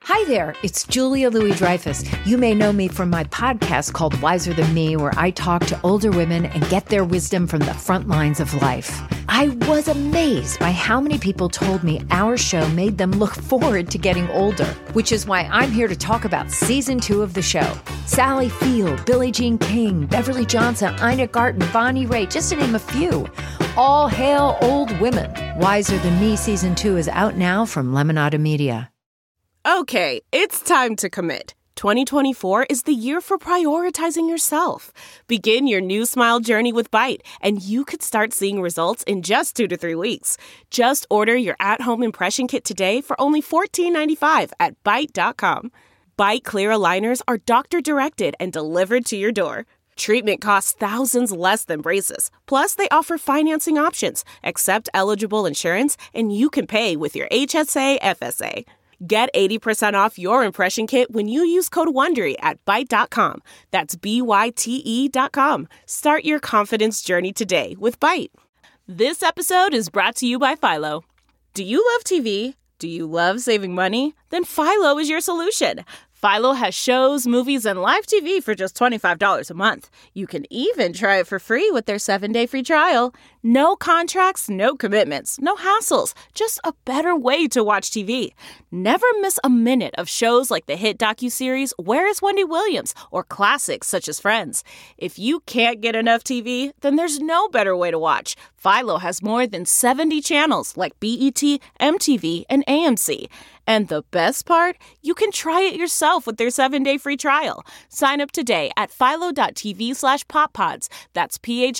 Hi there, it's Julia Louis-Dreyfus. You may know me from my podcast called Wiser Than Me, where I talk to older women and get their wisdom from the front lines of life. I was amazed by how many people told me our show made them look forward to getting older, which is why I'm here to talk about season 2 of the show. Sally Field, Billie Jean King, Beverly Johnson, Ina Garten, Bonnie Raitt, just to name a few. All hail old women. Wiser Than Me season 2 is out now from Lemonada Media. Okay, it's time to commit. 2024 is the year for prioritizing yourself. Begin your new smile journey with Byte, and you could start seeing results in just 2 to 3 weeks. Just order your at-home impression kit today for only $14.95 at Byte.com. Byte clear aligners are doctor-directed and delivered to your door. Treatment costs thousands less than braces. Plus, they offer financing options, accept eligible insurance, and you can pay with your HSA FSA. Get 80% off your impression kit when you use code WONDERY at Byte.com. That's BYTE.com. Start your confidence journey today with Byte. This episode is brought to you by Philo. Do you love TV? Do you love saving money? Then Philo is your solution. Philo has shows, movies, and live TV for just $25 a month. You can even try it for free with their 7-day free trial. No contracts, no commitments, no hassles, just a better way to watch TV. Never miss a minute of shows like the hit docuseries Where is Wendy Williams or classics such as Friends. If you can't get enough TV, then there's no better way to watch. Philo has more than 70 channels like BET, MTV, and AMC. And the best part? You can try it yourself with their 7-day free trial. Sign up today at philo.tv/poppods. That's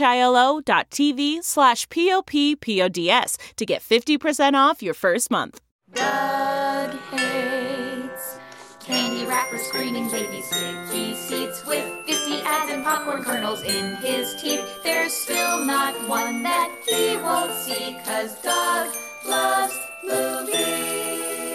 philo.tv/POPPODS to get 50% off your first month. Doug hates candy wrappers, screaming baby sticky seats with 50 ads and popcorn kernels in his teeth. There's still not one that he won't see, 'cause Doug loves movies.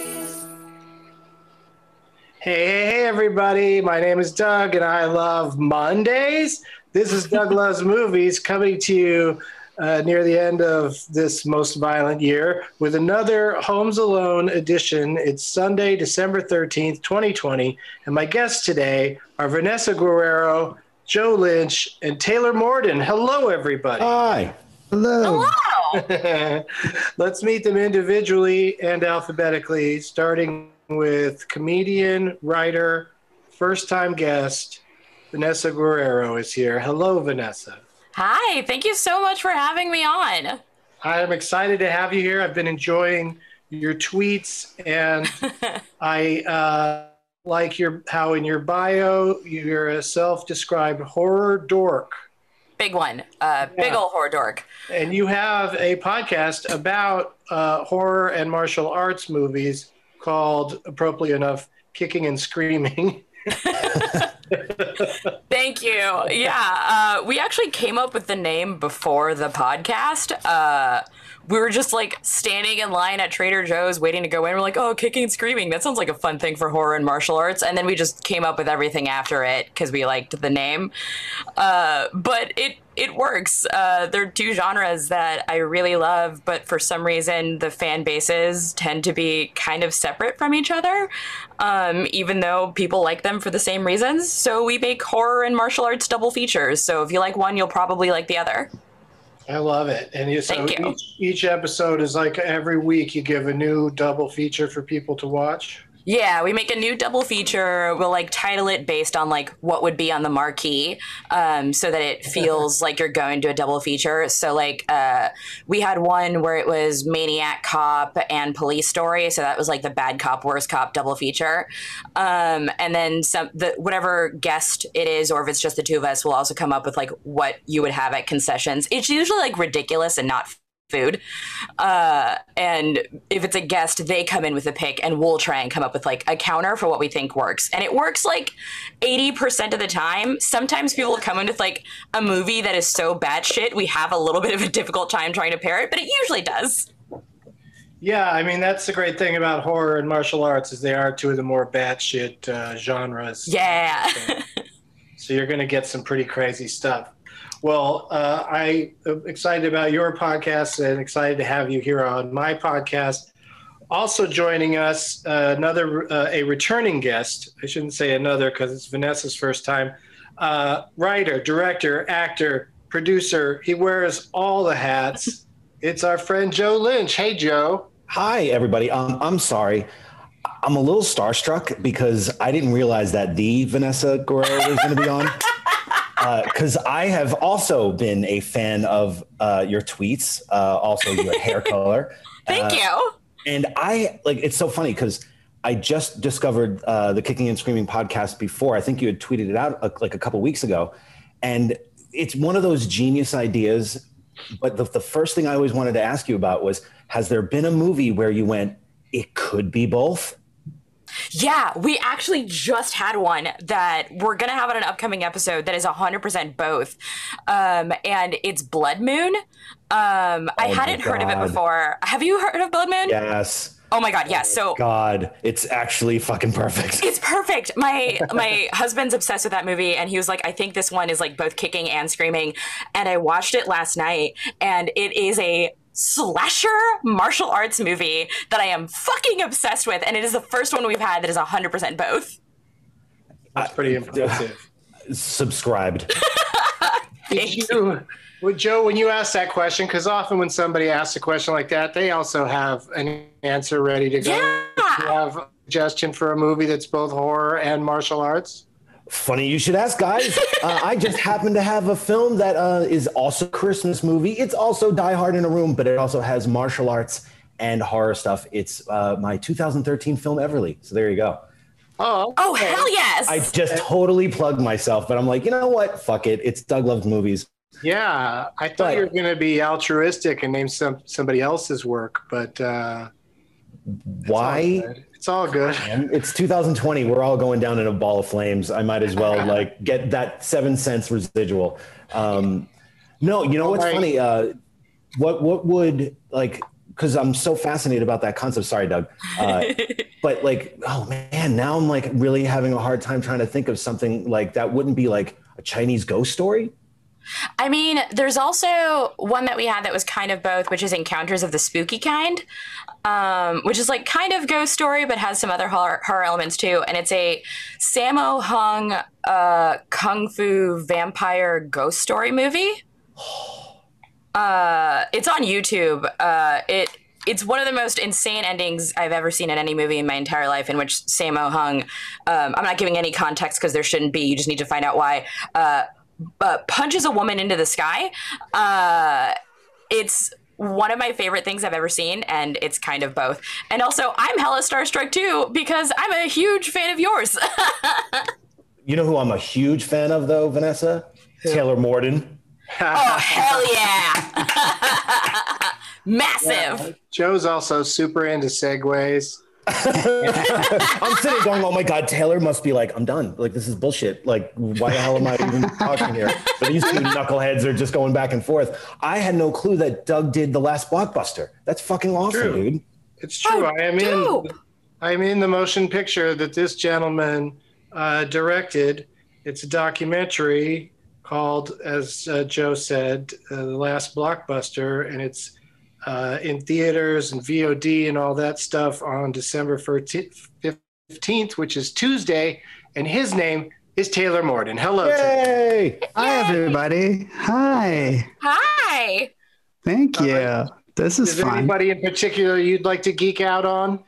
Hey, everybody. My name is Doug, and I love Mondays. This is Doug Loves Movies, coming to you near the end of this most violent year with another Homes Alone edition. It's Sunday, December 13th, 2020, and my guests today are Vanessa Guerrero, Joe Lynch, and Taylor Morden. Hello, everybody. Hi. Hello. Hello. Let's meet them individually and alphabetically, starting with comedian, writer, first-time guest, Vanessa Guerrero is here. Hello, Vanessa. Hi, thank you so much for having me on. I am excited to have you here. I've been enjoying your tweets, and I like how in your bio, you're a self-described horror dork. Big one. Big old horror dork. And you have a podcast about horror and martial arts movies called, appropriately enough, Kicking and Screaming. Thank you. Yeah, we actually came up with the name before the podcast. We were just like standing in line at Trader Joe's waiting to go in. We're like, oh, Kicking and Screaming. That sounds like a fun thing for horror and martial arts. And then we just came up with everything after it because we liked the name. But it works. There are two genres that I really love, but for some reason the fan bases tend to be kind of separate from each other, even though people like them for the same reasons. So we make horror and martial arts double features. So if you like one, you'll probably like the other. I love it. And so Thank you. Each episode is like every week you give a new double feature for people to watch. Yeah, we make a new double feature. We'll like title it based on like what would be on the marquee, so that it feels like you're going to a double feature. So like we had one where it was Maniac Cop and Police Story, so that was like the bad cop worst cop double feature. And then whatever guest it is, or if it's just the two of us, we'll also come up with like what you would have at concessions. It's usually like ridiculous and not food. And if it's a guest, they come in with a pick and we'll try and come up with like a counter for what we think works. And it works like 80% of the time. Sometimes people will come in with like a movie that is so batshit, we have a little bit of a difficult time trying to pair it, but it usually does. Yeah, I mean, that's the great thing about horror and martial arts is they are two of the more batshit genres. Yeah. So you're going to get some pretty crazy stuff. Well, I am excited about your podcast and excited to have you here on my podcast. Also joining us, a returning guest. I shouldn't say another because it's Vanessa's first time. Writer, director, actor, producer. He wears all the hats. It's our friend Joe Lynch. Hey, Joe. Hi, everybody. I'm sorry. I'm a little starstruck because I didn't realize that the Vanessa Guerrero was going to be on. Because I have also been a fan of your tweets, also your hair color. Thank you. And it's so funny because I just discovered the Kicking and Screaming podcast before. I think you had tweeted it out a couple weeks ago. And it's one of those genius ideas. But the first thing I always wanted to ask you about was, has there been a movie where you went, it could be both? Yeah, we actually just had one that we're going to have on an upcoming episode that is 100% both. And it's Blood Moon. I hadn't heard of it before. Have you heard of Blood Moon? Yes. Oh my God, yes. So God, it's actually fucking perfect. It's perfect. My husband's obsessed with that movie, and he was like, I think this one is like both kicking and screaming. And I watched it last night, and it is a slasher martial arts movie that I am fucking obsessed with, and it is the first one we've had that is 100% both. That's pretty impressive. Subscribed. Joe, when you ask that question, because often when somebody asks a question like that, they also have an answer ready to go. Yeah. Do you have a suggestion for a movie that's both horror and martial arts? Funny you should ask, guys. I just happen to have a film that is also a Christmas movie. It's also Die Hard in a Room, but it also has martial arts and horror stuff. It's my 2013 film, Everly. So there you go. Oh, hell yes. I just totally plugged myself, but I'm like, you know what? Fuck it. It's Doug Loves Movies. Yeah, I thought you were going to be altruistic and name somebody else's work, but why? It's all good. It's 2020. We're all going down in a ball of flames. I might as well get that 7 cents residual. No, you know what's funny? What would because I'm so fascinated about that concept. Sorry, Doug. But oh man, now I'm really having a hard time trying to think of something that wouldn't be like a Chinese ghost story. I mean, there's also one that we had that was kind of both, which is Encounters of the Spooky Kind, which is kind of ghost story, but has some other horror elements too. And it's a Sammo Hung kung fu vampire ghost story movie. It's on YouTube. It's one of the most insane endings I've ever seen in any movie in my entire life, in which Sammo Hung, I'm not giving any context because there shouldn't be. You just need to find out why. Punches a woman into the sky. It's one of my favorite things I've ever seen, and it's kind of both. And also, I'm hella starstruck too because I'm a huge fan of yours. You know who I'm a huge fan of, though, Vanessa? Taylor Morden. Oh, hell yeah. Massive. Yeah. Joe's also super into segues. I'm sitting going, oh my God, Taylor must be I'm done. This is bullshit. Why the hell am I even talking here? But these two knuckleheads are just going back and forth. I had no clue that Doug did The Last Blockbuster. That's fucking awesome, dude. It's true. I am in the motion picture that this gentleman directed. It's a documentary called, as Joe said, The Last Blockbuster, and it's in theaters and VOD and all that stuff on December 15th, which is Tuesday. And his name is Taylor Morden. Hello. Yay! Hi, everybody. Hi. Hi. Thank you. This is fun. Anybody in particular you'd like to geek out on?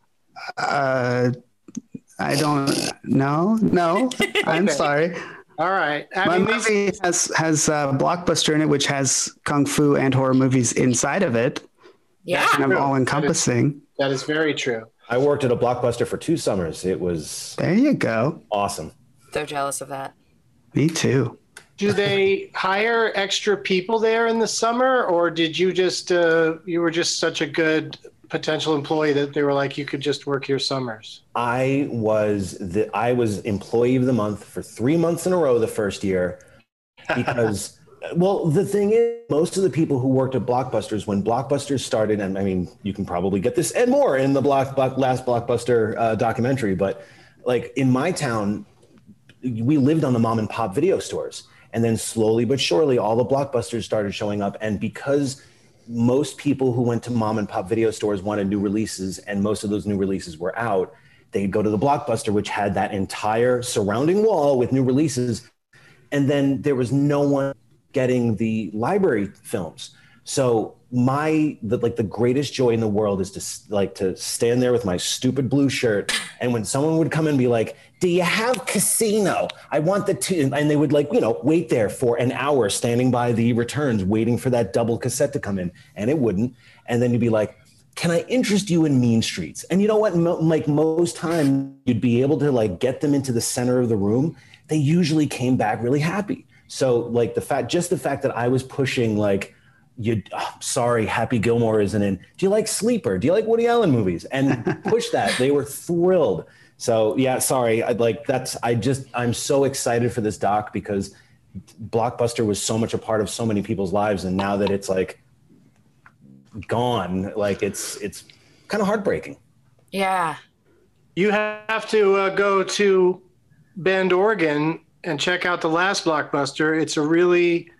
I don't know. No, I'm sorry. All right. My movie has Blockbuster in it, which has kung fu and horror movies inside of it. Yeah. Kind of all encompassing. That is very true. I worked at a Blockbuster for 2 summers. It was There you go. awesome. So jealous of that. Me too. Do they hire extra people there in the summer, or did you just you were just such a good potential employee that they were like, you could just work your summers? I was employee of the month for 3 months in a row the first year because, well, the thing is, most of the people who worked at Blockbusters, when Blockbusters started, and I mean, you can probably get this and more in the last Blockbuster documentary, but in my town, we lived on the mom and pop video stores. And then slowly but surely, all the Blockbusters started showing up. And because most people who went to mom and pop video stores wanted new releases, and most of those new releases were out. They'd go to the Blockbuster, which had that entire surrounding wall with new releases. And then there was no one getting the library films. So the greatest joy in the world is to stand there with my stupid blue shirt. And when someone would come and be like, do you have Casino? I want and they would wait there for an hour standing by the returns, waiting for that double cassette to come in, and it wouldn't. And then you'd be like, can I interest you in Mean Streets? And you know what? Most time you'd be able to get them into the center of the room. They usually came back really happy. So the fact that I was pushing sorry, Happy Gilmore isn't in. Do you like Sleeper? Do you like Woody Allen movies? And push that. They were thrilled. So yeah, sorry. I'm so excited for this doc because Blockbuster was so much a part of so many people's lives. And now that it's gone, it's kind of heartbreaking. Yeah. You have to go to Bend, Oregon and check out the last Blockbuster. It's a really,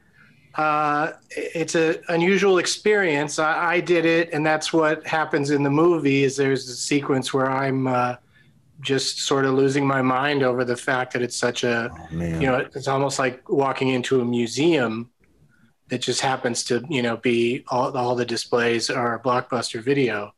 it's an unusual experience. I did it, and that's what happens in the movie is there's a sequence where I'm just sort of losing my mind over the fact that it's such a, it's almost like walking into a museum that just happens to, be all the displays are Blockbuster Video.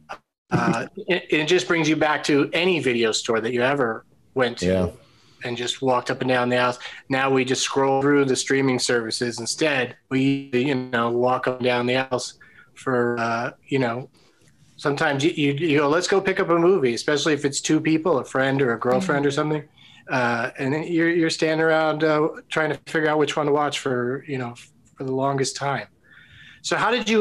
It just brings you back to any video store that you ever went to and just walked up and down the aisles. Now we just scroll through the streaming services instead. We, walk up and down the aisles for, sometimes you go, let's go pick up a movie, especially if it's two people, a friend or a girlfriend or something. And then you're standing around trying to figure out which one to watch for the longest time. So how did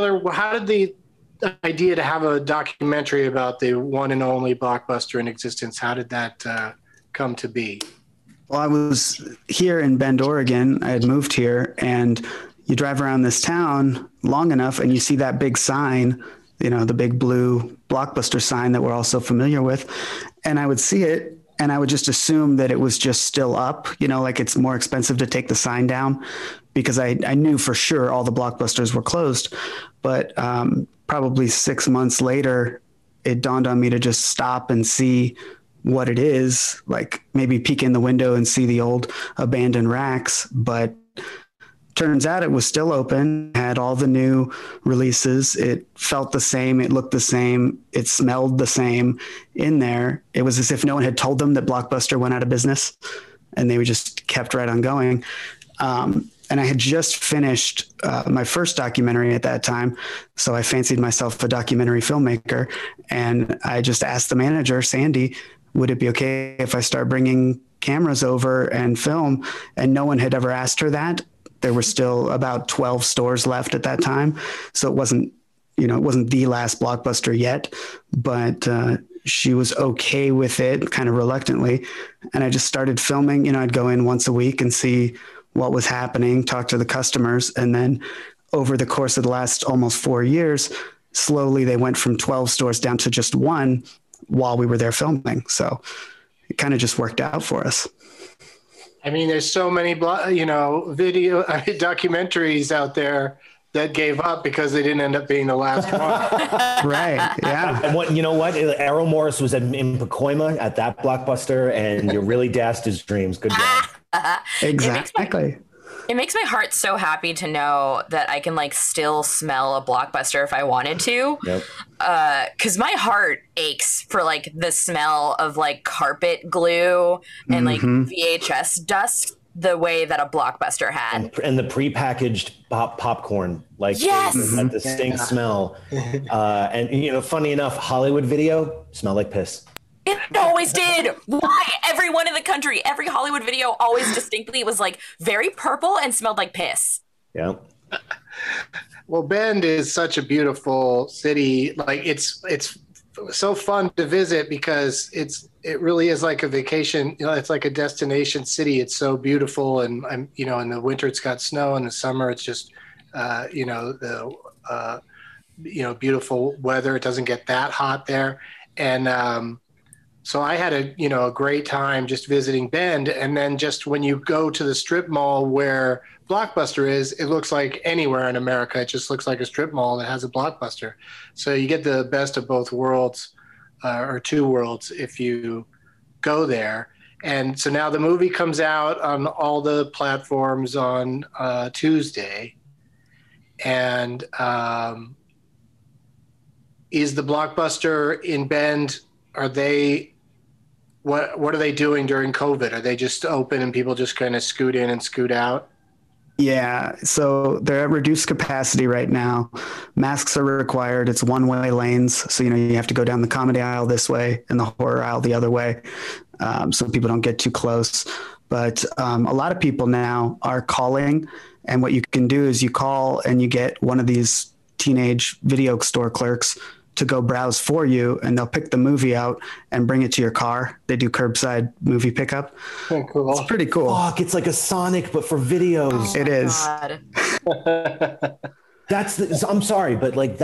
the idea to have a documentary about the one and only Blockbuster in existence, how did that come to be? Well, I was here in Bend, Oregon. I had moved here, and you drive around this town long enough and you see that big sign, the big blue Blockbuster sign that we're all so familiar with. And I would see it and I would just assume that it was just still up, it's more expensive to take the sign down because I knew for sure all the Blockbusters were closed. But probably 6 months later, it dawned on me to just stop and see what it is, maybe peek in the window and see the old abandoned racks. But turns out it was still open, had all the new releases. It felt the same. It looked the same. It smelled the same in there. It was as if no one had told them that Blockbuster went out of business and they just kept right on going. And I had just finished my first documentary at that time. So I fancied myself a documentary filmmaker. And I just asked the manager, Sandy, would it be okay if I start bringing cameras over and film? And no one had ever asked her that. There were still about 12 stores left at that time. So it wasn't the last Blockbuster yet, but she was okay with it kind of reluctantly. And I just started filming. I'd go in once a week and see what was happening, talk to the customers. And then over the course of the last almost 4 years, slowly they went from 12 stores down to just one while we were there filming. So it kind of just worked out for us. I mean, there's so many, documentaries out there that gave up because they didn't end up being the last one. Right. Yeah. And you know what? Errol Morris was in Pacoima at that Blockbuster, and you really dashed his dreams. Good job. Exactly. It makes my heart so happy to know that I can still smell a Blockbuster if I wanted to. Yep. 'Cause my heart aches for the smell of carpet glue and VHS dust the way that a Blockbuster had. And the prepackaged popcorn, yes, that distinct smell. And funny enough, Hollywood Video smelled like piss. It always did. Why? Everyone in the country, every Hollywood Video always distinctly was very purple and smelled like piss. Yeah. Well, Bend is such a beautiful city. It's so fun to visit because it really is like a vacation. It's like a destination city. It's so beautiful, and in the winter it's got snow, in the summer it's just beautiful weather. It doesn't get that hot there, and So I had a great time just visiting Bend. And then just when you go to the strip mall where Blockbuster is, it looks like anywhere in America. It just looks like a strip mall that has a Blockbuster. So you get the best of both worlds, or two worlds, if you go there. And so now the movie comes out on all the platforms on Tuesday. And is the Blockbuster in Bend, what are they doing during COVID? Are they just open and people just kind of scoot in and scoot out? Yeah, so they're at reduced capacity right now. Masks are required. It's one-way lanes, so you have to go down the comedy aisle this way and the horror aisle the other way, so people don't get too close. But a lot of people now are calling, and what you can do is you call and you get one of these teenage video store clerks to go browse for you, and they'll pick the movie out and bring it to your car. They do curbside movie pickup. Oh, cool. It's pretty cool. Fuck, it's like a Sonic, but for videos. It is. I'm sorry, but like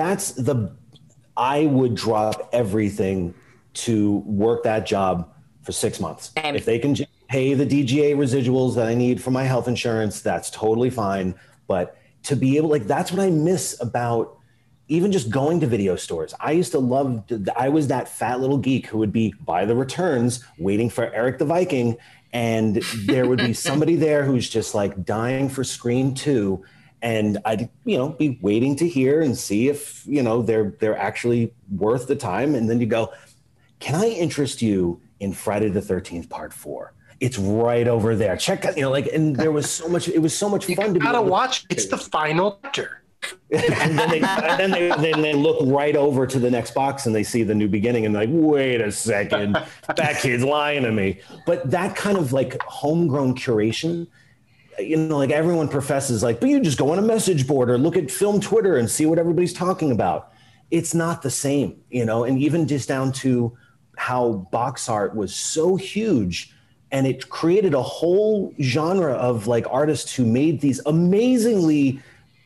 I would drop everything to work that job for 6 months. If they can pay the DGA residuals that I need for my health insurance, that's totally fine. But to be able, that's what I miss about even just going to video stores. I used to I was that fat little geek who would be by the returns waiting for Eric the Viking. And there would be somebody there who's just like dying for Scream 2. And I'd, be waiting to hear and see if, they're actually worth the time. And then you go, can I interest you in Friday the 13th Part 4? It's right over there. Check out, and there was so much, it was so much fun to be able to watch. It's the final chapter. and then they look right over to the next box and they see the new beginning and they're like, wait a second, that kid's lying to me. But that kind of like homegrown curation, everyone professes but you just go on a message board or look at film Twitter and see what everybody's talking about. It's not the same, and even just down to how box art was so huge, and it created a whole genre of artists who made these amazingly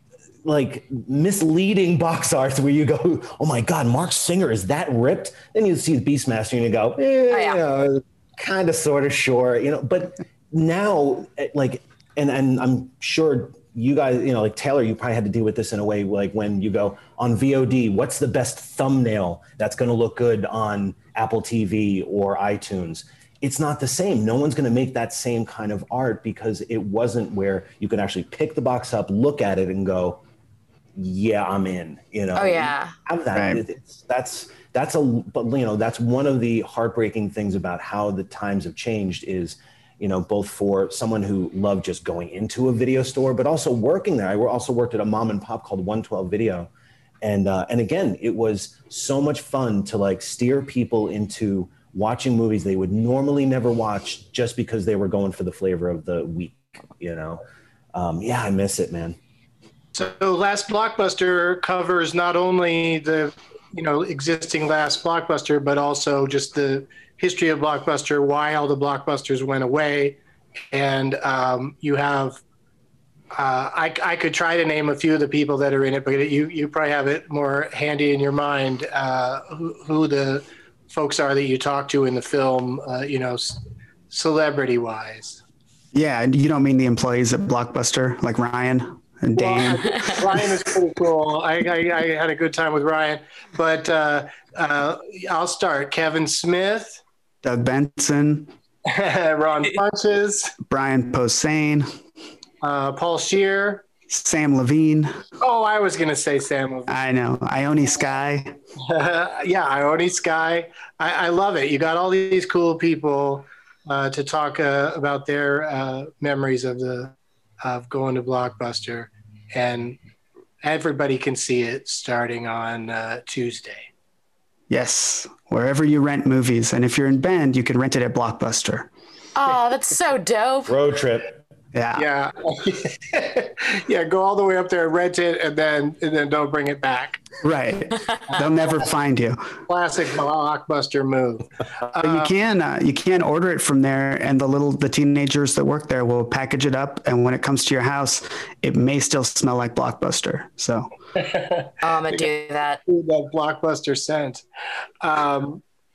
misleading box arts where you go, oh my God, Mark Singer, is that ripped? Then you see Beastmaster and you go, kind of, sort of, sure, but now and I'm sure you guys, Taylor, you probably had to deal with this in a way, when you go on VOD, what's the best thumbnail that's going to look good on Apple TV or iTunes? It's not the same. No one's going to make that same kind of art because it wasn't where you can actually pick the box up, look at it and go, yeah, I'm in, Oh yeah. Have that. Right. That's one of the heartbreaking things about how the times have changed is, both for someone who loved just going into a video store, but also working there. I also worked at a mom and pop called 112 Video. And again, it was so much fun to steer people into watching movies they would normally never watch just because they were going for the flavor of the week, I miss it, man. So Last Blockbuster covers not only the, existing Last Blockbuster, but also just the history of Blockbuster, why all the Blockbusters went away. And you have, I could try to name a few of the people that are in it, but you probably have it more handy in your mind, who the folks are that you talk to in the film, celebrity wise. Yeah. You don't mean the employees at Blockbuster, like Ryan and Dane? Well, Ryan is pretty cool. I had a good time with Ryan, but I'll start. Kevin Smith, Doug Benson, Ron Funches, Brian Posehn, Paul Scheer, Sam Levine. Oh, I was going to say Sam Levine. I know. Ione Skye. Yeah, Ione Skye. I love it. You got all these cool people to talk about their memories of going to Blockbuster, and everybody can see it starting on Tuesday. Yes, wherever you rent movies, and if you're in Bend, you can rent it at Blockbuster. Oh, that's so dope. Road trip. Yeah. Yeah. Go all the way up there, rent it, and then don't bring it back. Right. They'll never find you. Classic Blockbuster move. You can order it from there, and the teenagers that work there will package it up, and when it comes to your house, it may still smell like Blockbuster. So I'm gonna do that. That Blockbuster scent.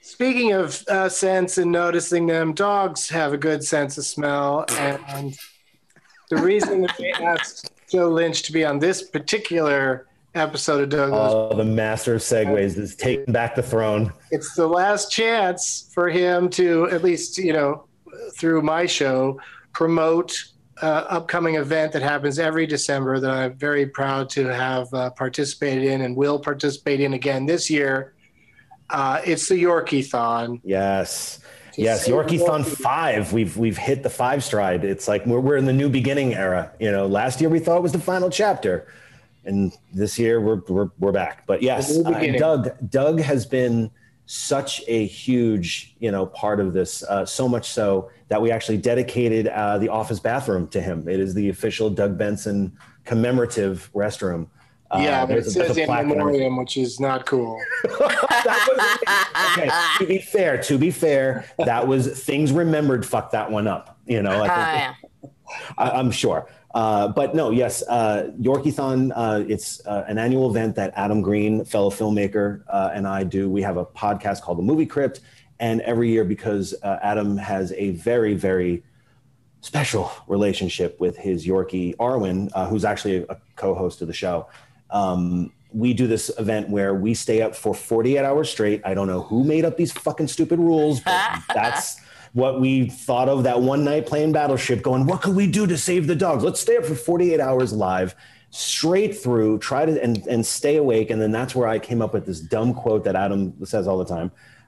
Speaking of scents and noticing them, dogs have a good sense of smell. And the reason that they asked Joe Lynch to be on this particular episode of Douglas. Oh, the master of segues is taking back the throne. It's the last chance for him to, at least, through my show, promote upcoming event that happens every December that I'm very proud to have participated in and will participate in again this year. It's the Yorkie-thon. Yes. Yes, Yorkie-thon 5. We've hit the 5 stride. It's like we're in the new beginning era. Last year we thought it was the final chapter, and this year we're back. But yes, Doug has been such a huge part of this. So much so that we actually dedicated the office bathroom to him. It is the official Doug Benson commemorative restroom. Yeah, but it says in memoriam, which is not cool. Okay, to be fair, that was things remembered. Fuck that one up. I'm sure. But no, yes, Yorkie-thon, it's an annual event that Adam Green, fellow filmmaker, and I do. We have a podcast called The Movie Crypt. And every year, because Adam has a very, very special relationship with his Yorkie, Arwen, who's actually a co-host of the show, we do this event where we stay up for 48 hours straight. I don't know who made up these fucking stupid rules, but that's what we thought of that one night playing Battleship, going, what could we do to save the dogs? Let's stay up for 48 hours live, straight through, try to and stay awake. And then that's where I came up with this dumb quote that Adam says all the time.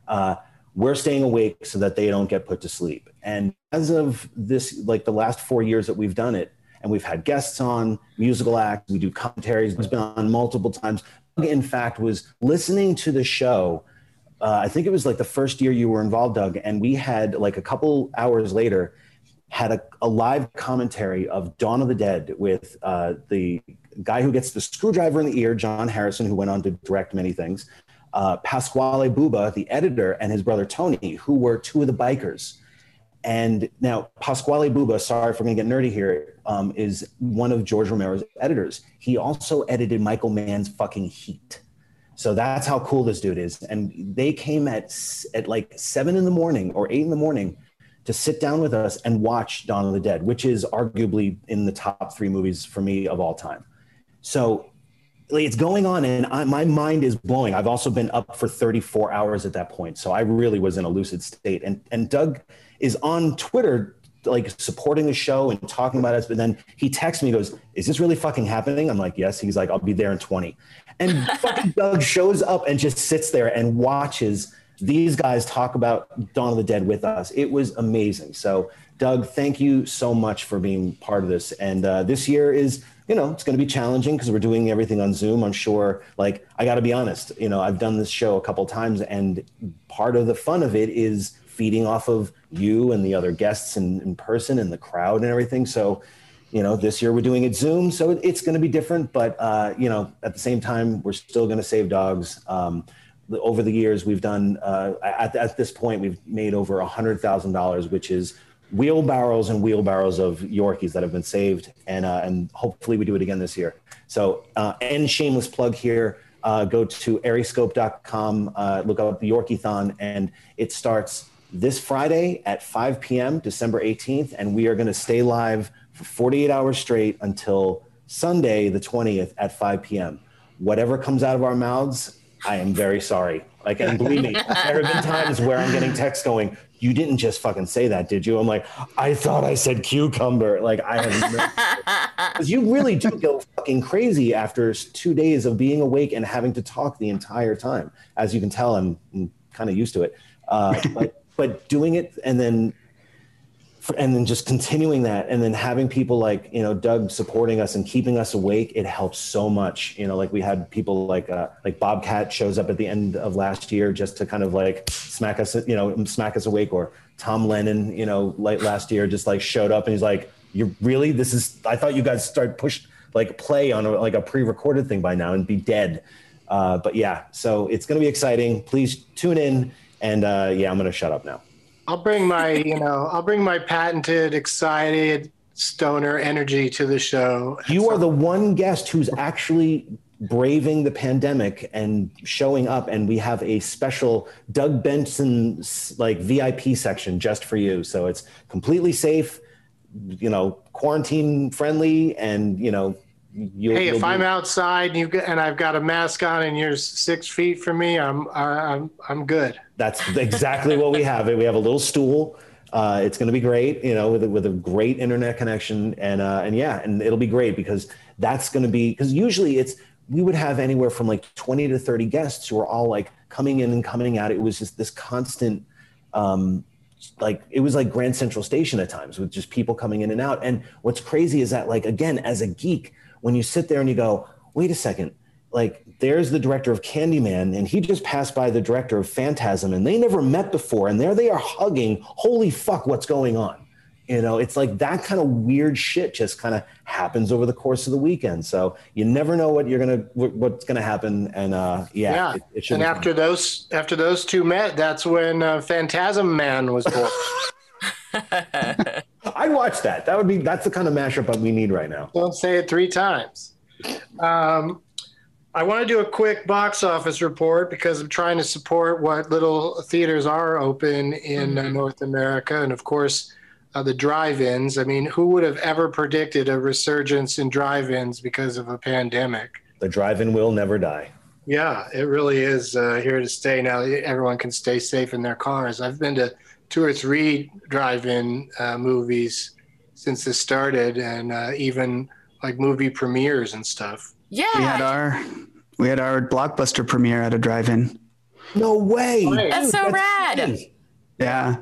We're staying awake so that they don't get put to sleep. And as of this, like the last 4 years that we've done it, and we've had guests on, musical acts, we do commentaries, it's been on multiple times. In fact, was listening to the show, I think it was like the first year you were involved, Doug, and we had like a couple hours later, had a live commentary of Dawn of the Dead with the guy who gets the screwdriver in the ear, John Harrison, who went on to direct many things, Pasquale Buba, the editor, and his brother Tony, who were two of the bikers. And now Pasquale Buba, sorry if we're going to get nerdy here, is one of George Romero's editors. He also edited Michael Mann's fucking Heat. So that's how cool this dude is. And they came at like 7 in the morning or 8 in the morning to sit down with us and watch Dawn of the Dead, which is arguably in the top 3 movies for me of all time. So it's going on and my mind is blowing. I've also been up for 34 hours at that point. So I really was in a lucid state. And Doug is on Twitter, like supporting the show and talking about us. But then he texts me, goes, is this really fucking happening? I'm like, yes. He's like, I'll be there in 20. And fucking Doug shows up and just sits there and watches these guys talk about Dawn of the Dead with us. It was amazing. So Doug, thank you so much for being part of this. And this year is, it's going to be challenging because we're doing everything on Zoom. I'm sure, like, I got to be honest, I've done this show a couple times and part of the fun of it is feeding off of you and the other guests in person and the crowd and everything. So, this year we're doing it Zoom, so it's going to be different, but, at the same time, we're still going to save dogs. Over the years, we've done, at this point, we've made over $100,000, which is wheelbarrows and wheelbarrows of Yorkies that have been saved. And hopefully we do it again this year. So, and shameless plug here, go to aeriescope.com, look up the Yorkie-thon, and it starts this Friday at 5 p.m., December 18th, and we are going to stay live for 48 hours straight until Sunday, the 20th at 5 p.m. Whatever comes out of our mouths, I am very sorry. Like, and believe me, there have been times where I'm getting texts going, you didn't just fucking say that, did you? I'm like, I thought I said cucumber. Like, I have no, because you really do go fucking crazy after 2 days of being awake and having to talk the entire time. As you can tell, I'm kind of used to it. But doing it and then just continuing that and then having people like, Doug supporting us and keeping us awake, it helps so much. Like we had people like Bobcat shows up at the end of last year just to kind of like smack us awake, or Tom Lennon, like last year just like showed up and he's like, you really, I thought you guys start play on a pre-recorded thing by now and be dead. But yeah, so it's going to be exciting. Please tune in. And I'm going to shut up now. I'll bring my patented, excited stoner energy to the show. You are the one guest who's actually braving the pandemic and showing up, and we have a special Doug Benson like VIP section just for you. So it's completely safe, quarantine friendly, and if I'm outside and I've got a mask on and you're 6 feet from me, I'm good. That's exactly what we have. We have a little stool. It's going to be great, with a great internet connection, and it'll be great because that's going to be, because usually we would have anywhere from like 20 to 30 guests who are all like coming in and coming out. It was just this constant, it was like Grand Central Station at times with just people coming in and out. And what's crazy is that, like, again, as a geek, when you sit there and you go, wait a second, like there's the director of Candyman and he just passed by the director of Phantasm and they never met before. And there they are hugging. Holy fuck, what's going on? It's like that kind of weird shit just kind of happens over the course of the weekend. So you never know what's going to happen. And it should. And after those two met, that's when Phantasm Man was born. I'd watch that. That's the kind of mashup that we need right now. Don't say it 3 times. I want to do a quick box office report because I'm trying to support what little theaters are open in North America. And of course, the drive-ins. I mean, who would have ever predicted a resurgence in drive-ins because of a pandemic? The drive-in will never die. Yeah, it really is here to stay. Now everyone can stay safe in their cars. I've been to 2 or 3 drive-in movies since this started, and even like movie premieres and stuff. Yeah, we had our Blockbuster premiere at a drive-in. No way! That's so rad. Crazy. Yeah.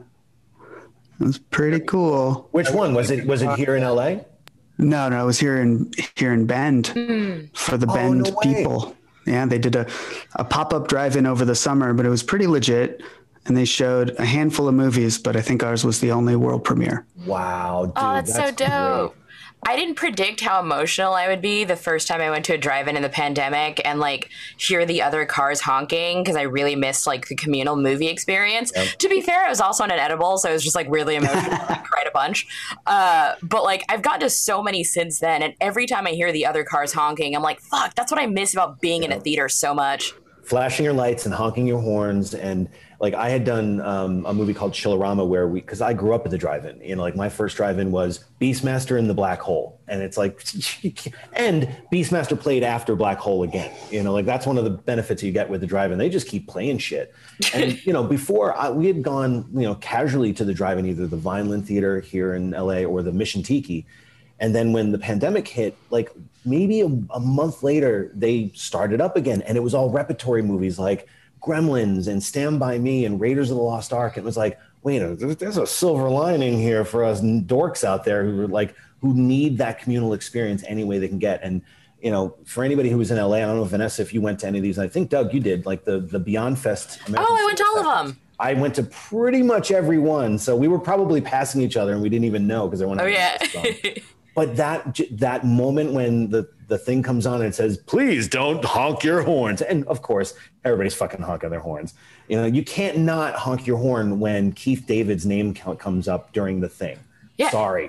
It was pretty cool. Which one was it? Was it here in LA? No, it was here in Bend for the Bend people. Yeah, they did a pop-up drive-in over the summer, but it was pretty legit. And they showed a handful of movies, but I think ours was the only world premiere. Wow, dude, that's so dope. Great. I didn't predict how emotional I would be the first time I went to a drive-in in the pandemic and like hear the other cars honking because I really missed like the communal movie experience. Yep. To be fair, I was also on an edible, so I was just like really emotional. I cried a bunch. But like I've gotten to so many since then, and every time I hear the other cars honking, I'm like, fuck, that's what I miss about being in a theater so much. Flashing your lights and honking your horns. And like I had done a movie called Chillerama because I grew up at the drive-in, like my first drive-in was Beastmaster in the Black Hole. And it's like, and Beastmaster played after Black Hole again, like that's one of the benefits you get with the drive-in. They just keep playing shit. And, before we had gone, casually to the drive-in, either the Vineland Theater here in LA or the Mission Tiki. And then when the pandemic hit, like maybe a month later, they started up again. And it was all repertory movies like Gremlins and Stand By Me and Raiders of the Lost Ark. It was like, wait, there's a silver lining here for us dorks out there who need that communal experience any way they can get. And, for anybody who was in LA, I don't know, Vanessa, if you went to any of these, I think, Doug, you did, like the Beyond Fest. I went to all of them. I went to pretty much every one. So we were probably passing each other and we didn't even know because everyone But that moment when the thing comes on and it says, please don't honk your horns. And of course, everybody's fucking honking their horns. You can't not honk your horn when Keith David's name comes up during the thing. Yeah. Sorry.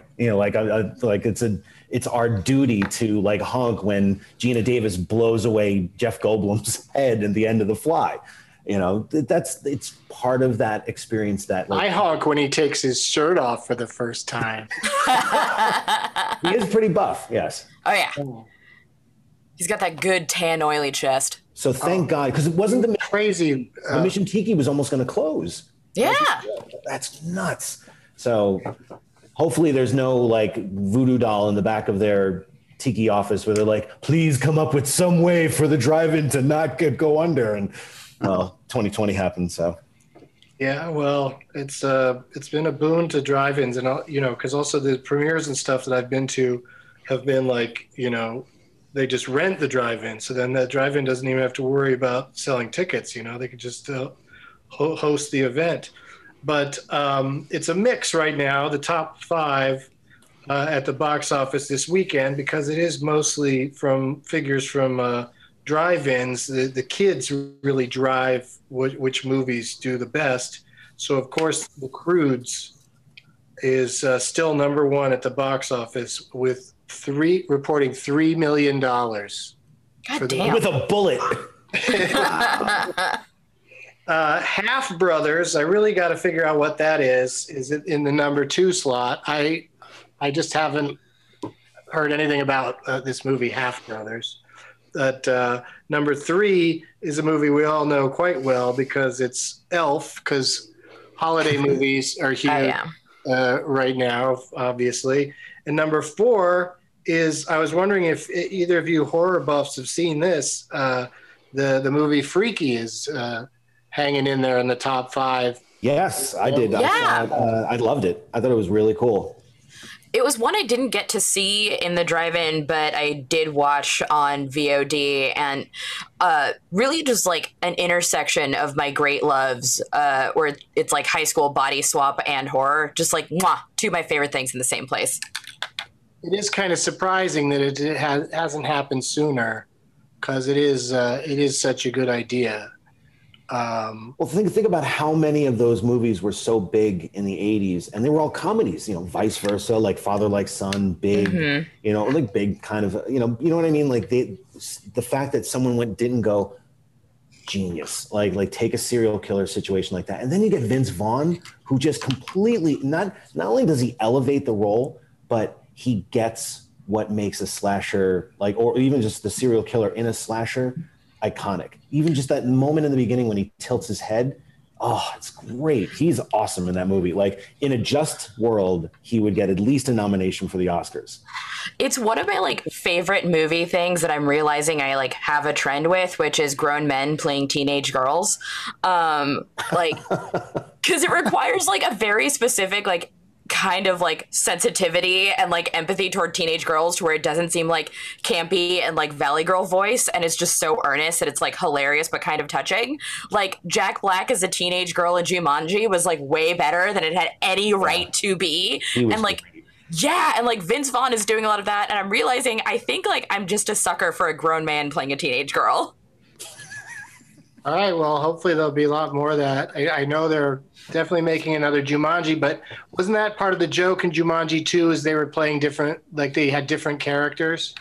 It's our duty to like honk when Gina Davis blows away Jeff Goldblum's head at the end of The Fly. It's part of that experience that I honk when he takes his shirt off for the first time. He is pretty buff. Yes. Oh yeah. He's got that good tan oily chest. So thank God, because it wasn't the crazy. The Mission Tiki was almost going to close. Yeah. That's nuts. So hopefully there's no like voodoo doll in the back of their Tiki office where they're like, please come up with some way for the drive-in to not go under. And 2020 happened, so. Yeah, well, it's been a boon to drive-ins, and because also the premieres and stuff that I've been to have been like, they just rent the drive-in, so then that drive-in doesn't even have to worry about selling tickets. They could just host the event. But it's a mix right now. The top 5 at the box office this weekend, because it is mostly from figures from. Drive-ins, the kids really drive which movies do the best. So, of course, The Croods is still number 1 at the box office with reporting $3 million God damn. With a bullet. Half Brothers. I really got to figure out what that is. Is it in the number 2 slot? I just haven't heard anything about this movie, Half Brothers. But number 3 is a movie we all know quite well because it's Elf, because holiday movies are huge right now, obviously. And number 4 is, I was wondering if either of you horror buffs have seen this. The movie Freaky is hanging in there in the top 5. Yes, I did. Yeah. I loved it. I thought it was really cool. It was one I didn't get to see in the drive-in, but I did watch on VOD, and really just like an intersection of my great loves, where it's like high school body swap and horror, just like two of my favorite things in the same place. It is kind of surprising that it hasn't happened sooner, because it is such a good idea. Well, think about how many of those movies were so big in the 80s, and they were all comedies, vice versa, like Father Like Son, Big, like Big kind of, you know what I mean? Like the fact that someone didn't go genius, like take a serial killer situation like that. And then you get Vince Vaughn, who just completely, not only does he elevate the role, but he gets what makes a slasher, or even just the serial killer in a slasher, iconic. Even just that moment in the beginning when he tilts his head, it's great. He's awesome in that movie. Like, in a just world, he would get at least a nomination for the Oscars. It's one of my favorite movie things that I'm realizing I have a trend with, which is grown men playing teenage girls. Because it requires a very specific kind of sensitivity and empathy toward teenage girls, to where it doesn't seem campy and Valley Girl voice, and it's just so earnest that it's hilarious but kind of touching. Jack Black as a teenage girl in Jumanji was way better than it had any right to be. And Vince Vaughn is doing a lot of that, and I'm realizing I think I'm just a sucker for a grown man playing a teenage girl. All right, well, hopefully there'll be a lot more of that. I know they're definitely making another Jumanji, but wasn't that part of the joke in Jumanji 2 is they were playing different, they had different characters?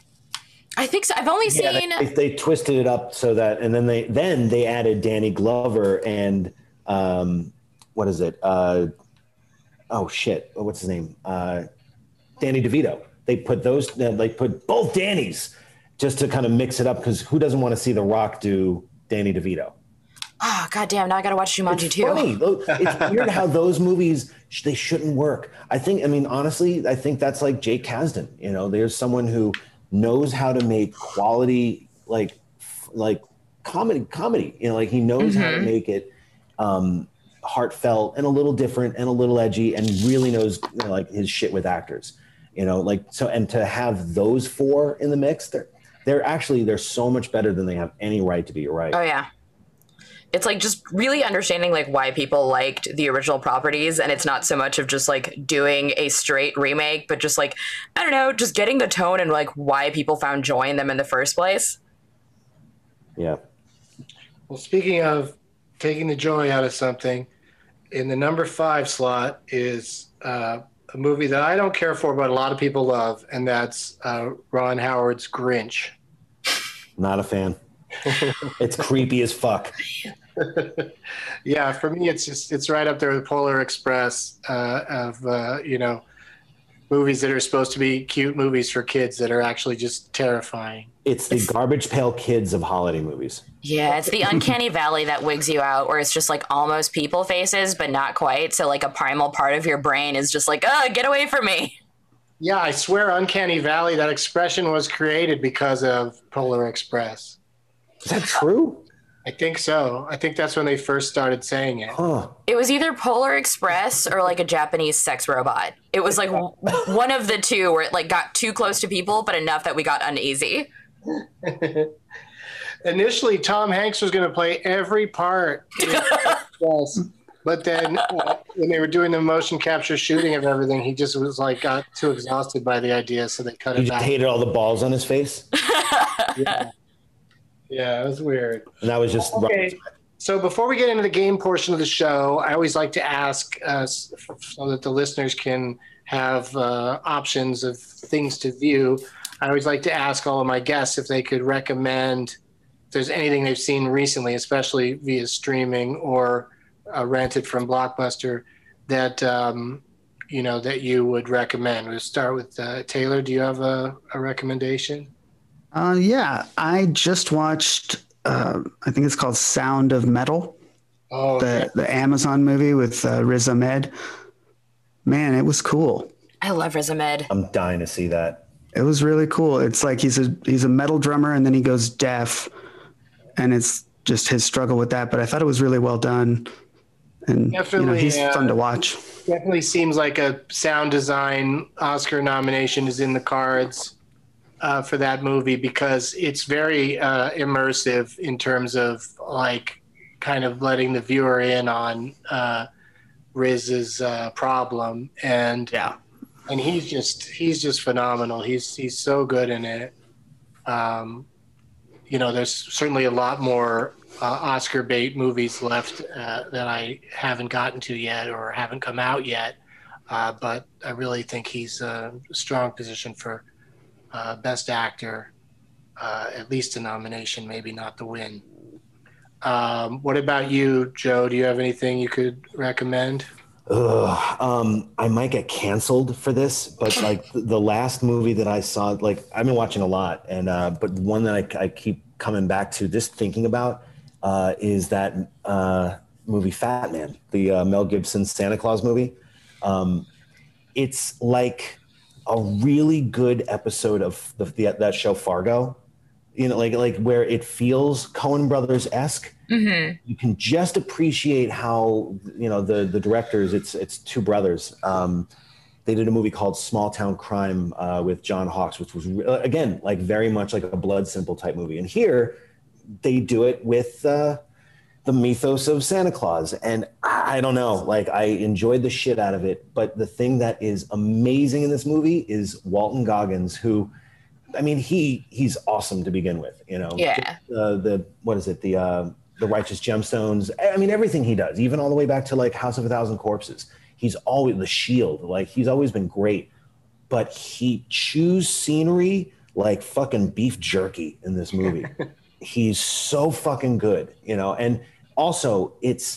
I think so. I've only seen... They twisted it up so that, and then they added Danny Glover and, what is it? What's his name? Danny DeVito. They put both Dannys just to kind of mix it up, because who doesn't want to see The Rock do Danny DeVito? Oh, goddamn. Now I got to watch Jumanji too. Funny. It's weird how those movies, they shouldn't work. Honestly, I think that's like Jake Kasdan. There's someone who knows how to make quality, comedy. He knows how to make it heartfelt and a little different and a little edgy, and really knows his shit with actors. And to have those 4 in the mix, they're so much better than they have any right to be. You're right. Oh yeah. It's just really understanding why people liked the original properties, and it's not so much of just doing a straight remake, but just I don't know, just getting the tone and why people found joy in them in the first place. Yeah. Well, speaking of taking the joy out of something, in the number 5 slot is a movie that I don't care for, but a lot of people love, and that's Ron Howard's Grinch. Not a fan. It's creepy as fuck. Yeah, for me, it's right up there with Polar Express of movies that are supposed to be cute movies for kids that are actually just terrifying. It's the Garbage Pail Kids of holiday movies. Yeah, it's the uncanny valley that wigs you out, where it's just almost people faces, but not quite. So a primal part of your brain is just get away from me. Yeah, I swear Uncanny Valley, that expression was created because of Polar Express. Is that true? I think so. I think that's when they first started saying it. Huh. It was either Polar Express or a Japanese sex robot. It was one of the two, where it got too close to people, but enough that we got uneasy. Initially, Tom Hanks was going to play every part. Yes. But then when they were doing the motion capture shooting of everything, he just was got too exhausted by the idea, so they cut it back. He just hated all the balls on his face? Yeah, it was weird. And that was just... Okay, so before we get into the game portion of the show, I always like to ask so that the listeners can have options of things to view. I always like to ask all of my guests if they could recommend if there's anything they've seen recently, especially via streaming or rented from Blockbuster, that that you would recommend. We'll start with Taylor. Do you have a recommendation? Yeah, I just watched. I think it's called Sound of Metal. Oh, the Amazon movie with Riz Ahmed. Man, it was cool. I love Riz Ahmed. I'm dying to see that. It was really cool. It's like he's a metal drummer and then he goes deaf, and it's just his struggle with that. But I thought it was really well done, and definitely, he's fun to watch. Definitely seems like a sound design Oscar nomination is in the cards for that movie, because it's very immersive in terms of like kind of letting the viewer in on Riz's problem, and he's just phenomenal. He's so good in it. There's certainly a lot more Oscar bait movies left that I haven't gotten to yet or haven't come out yet, but I really think he's a strong position for Best Actor, at least a nomination, maybe not the win. What about you, Joe? Do you have anything you could recommend? I might get canceled for this, but like the last movie that I saw, like I've been watching a lot, and but one that I keep coming back to, just thinking about, is that movie Fat Man, the Mel Gibson Santa Claus movie. It's like a really good episode of that show Fargo, like where it feels Coen Brothers-esque. Mm-hmm. You can just appreciate how, the directors, it's two brothers. They did a movie called Small Town Crime with John Hawkes, which was, again, like very much like a Blood Simple type movie. And here they do it with the mythos of Santa Claus. And I don't know, like I enjoyed the shit out of it. But the thing that is amazing in this movie is Walton Goggins, who, I mean, he's awesome to begin with, Yeah. The Righteous Gemstones. I mean, everything he does, even all the way back to like House of a Thousand Corpses. He's always The Shield. Like he's always been great, but he chews scenery like fucking beef jerky in this movie. He's so fucking good, and also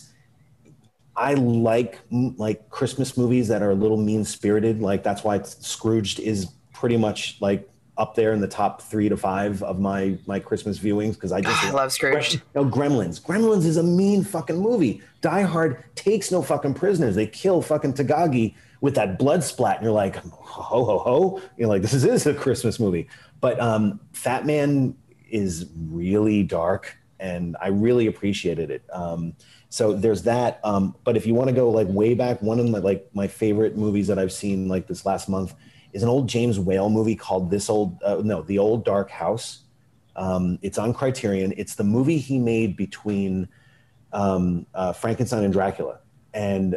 I like Christmas movies that are a little mean spirited. Like that's why Scrooged is pretty much like up there in the top 3 to 5 of my Christmas viewings, because I love Scrooge. Gremlins is a mean fucking movie. Die Hard takes no fucking prisoners. They kill fucking Tagagi with that blood splat, and you're like, ho ho ho, like this is a Christmas movie. But Fat Man is really dark, and I really appreciated it. So there's that. But if you want to go like way back, one of my favorite movies that I've seen like this last month is an old James Whale movie called The Old Dark House. It's on Criterion. It's the movie he made between Frankenstein and Dracula. And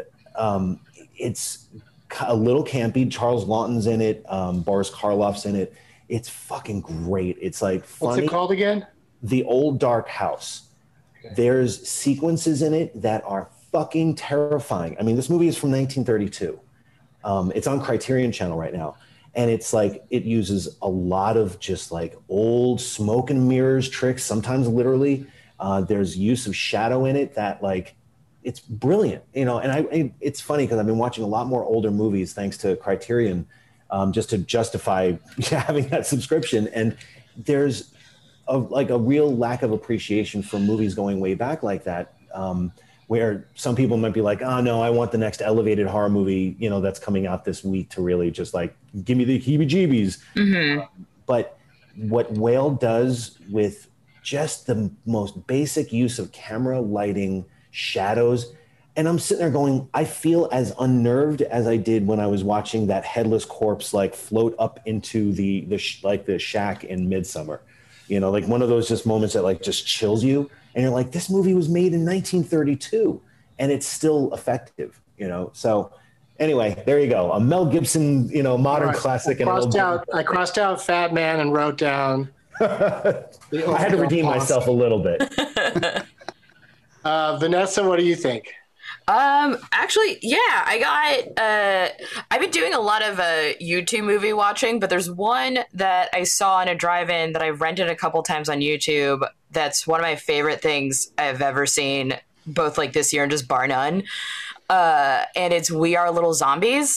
it's a little campy. Charles Lawton's in it. Boris Karloff's in it. It's fucking great. It's like funny. What's it called again? The Old Dark House. Okay. There's sequences in it that are fucking terrifying. I mean, this movie is from 1932. It's on Criterion Channel right now. And it's like, it uses a lot of just like old smoke and mirrors tricks, sometimes literally. There's use of shadow in it that like, it's brilliant, and it's funny because I've been watching a lot more older movies thanks to Criterion, just to justify having that subscription. And there's a real lack of appreciation for movies going way back like that. Where some people might be like, oh no, I want the next elevated horror movie, that's coming out this week to really just like, give me the heebie-jeebies. Mm-hmm. But what Whale does with just the most basic use of camera, lighting, shadows, and I'm sitting there going, I feel as unnerved as I did when I was watching that headless corpse like float up into the shack in Midsommar. Like one of those just moments that like just chills you. And you're like, this movie was made in 1932 and it's still effective, So anyway, there you go. A Mel Gibson, modern classic. I crossed out Fat Man and wrote down. I had to redeem myself a little bit. Vanessa, what do you think? Actually, yeah, I've been doing a lot of YouTube movie watching, but there's one that I saw in a drive-in that I've rented a couple times on YouTube. That's one of my favorite things I've ever seen, both like this year and just bar none. And it's We Are Little Zombies.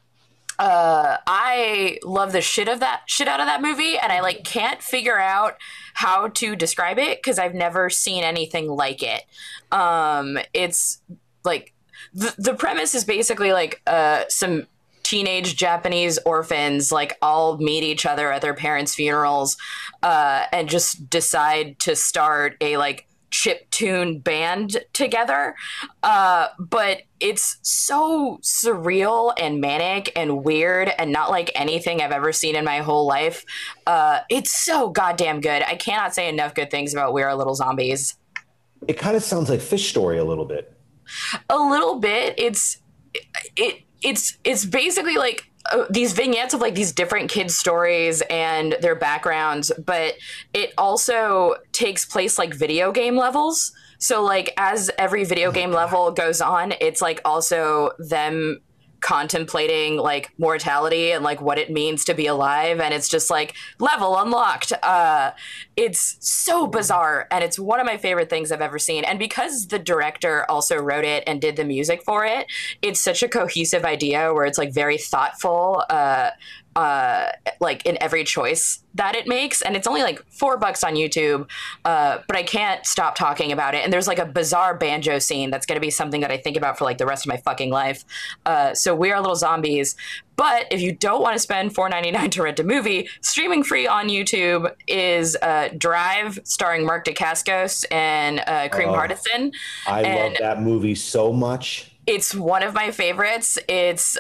I love the shit out of that movie, and I like can't figure out how to describe it because I've never seen anything like it. It's like the premise is basically like some teenage Japanese orphans like all meet each other at their parents' funerals and just decide to start a like chiptune band together. But it's so surreal and manic and weird and not like anything I've ever seen in my whole life. It's so goddamn good. I cannot say enough good things about We Are Little Zombies. It kind of sounds like Fish Story a little bit. A little bit. It's basically like these vignettes of like these different kids' stories and their backgrounds, but it also takes place like video game levels. So like as every video game level goes on, it's like also them contemplating like mortality and like what it means to be alive, and it's just like level unlocked. It's so bizarre, and it's one of my favorite things I've ever seen. And because the director also wrote it and did the music for it, it's such a cohesive idea where it's like very thoughtful, like in every choice that it makes. And it's only like $4 on YouTube, but I can't stop talking about it. And there's like a bizarre banjo scene that's going to be something that I think about for like the rest of my fucking life. So We Are Little Zombies. But if you don't want to spend $4.99 to rent a movie, streaming free on YouTube is Drive, starring Mark Dacascos and Kareem Hardison. I love that movie so much. It's one of my favorites. It's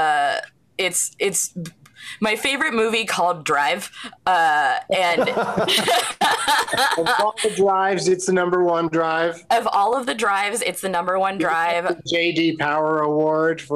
my favorite movie called Drive, and of all the drives, it's the number one drive. Of all of the drives, it's the number one drive. The J.D. Power Award for.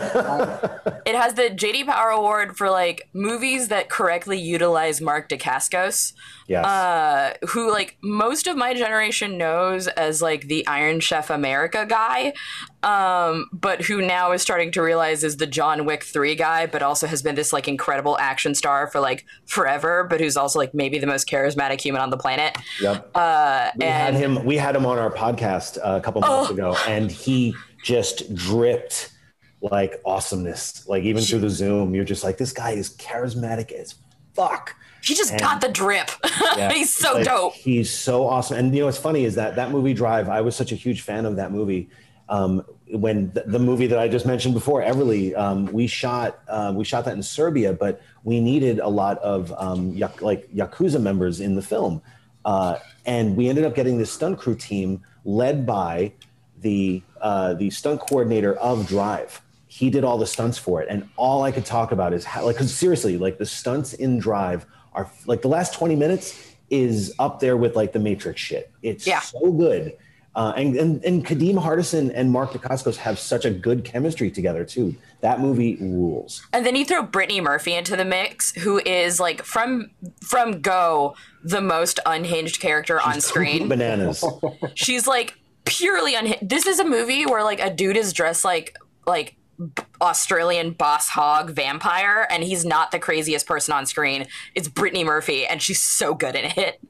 It has the J.D. Power Award for like movies that correctly utilize Mark Dacascos. Yes. Who like most of my generation knows as like the Iron Chef America guy, but who now is starting to realize is the John Wick 3 guy, but also has been this like incredible action star for like forever, but who's also like maybe the most charismatic human on the planet. Yep. We had him on our podcast a couple months ago, and he just dripped like awesomeness. Like even through the Zoom, you're just like, this guy is charismatic as fuck. He just got the drip. Yeah, he's so like, dope. He's so awesome. And you know what's funny is that movie Drive, I was such a huge fan of that movie. When the movie that I just mentioned before, Everly, we shot that in Serbia, but we needed a lot of Yakuza members in the film. And we ended up getting this stunt crew team led by the stunt coordinator of Drive. He did all the stunts for it. And all I could talk about is how, like, because seriously, like the stunts in Drive are like the last 20 minutes is up there with like the Matrix shit. It's so good. And Kadeem Hardison and Mark Dacascos have such a good chemistry together too. That movie rules. And then you throw Brittany Murphy into the mix, who is like from Go, the most unhinged character on screen. Bananas. She's like purely unhinged. This is a movie where like a dude is dressed like Australian boss hog vampire, and he's not the craziest person on screen. It's Brittany Murphy, and she's so good in it.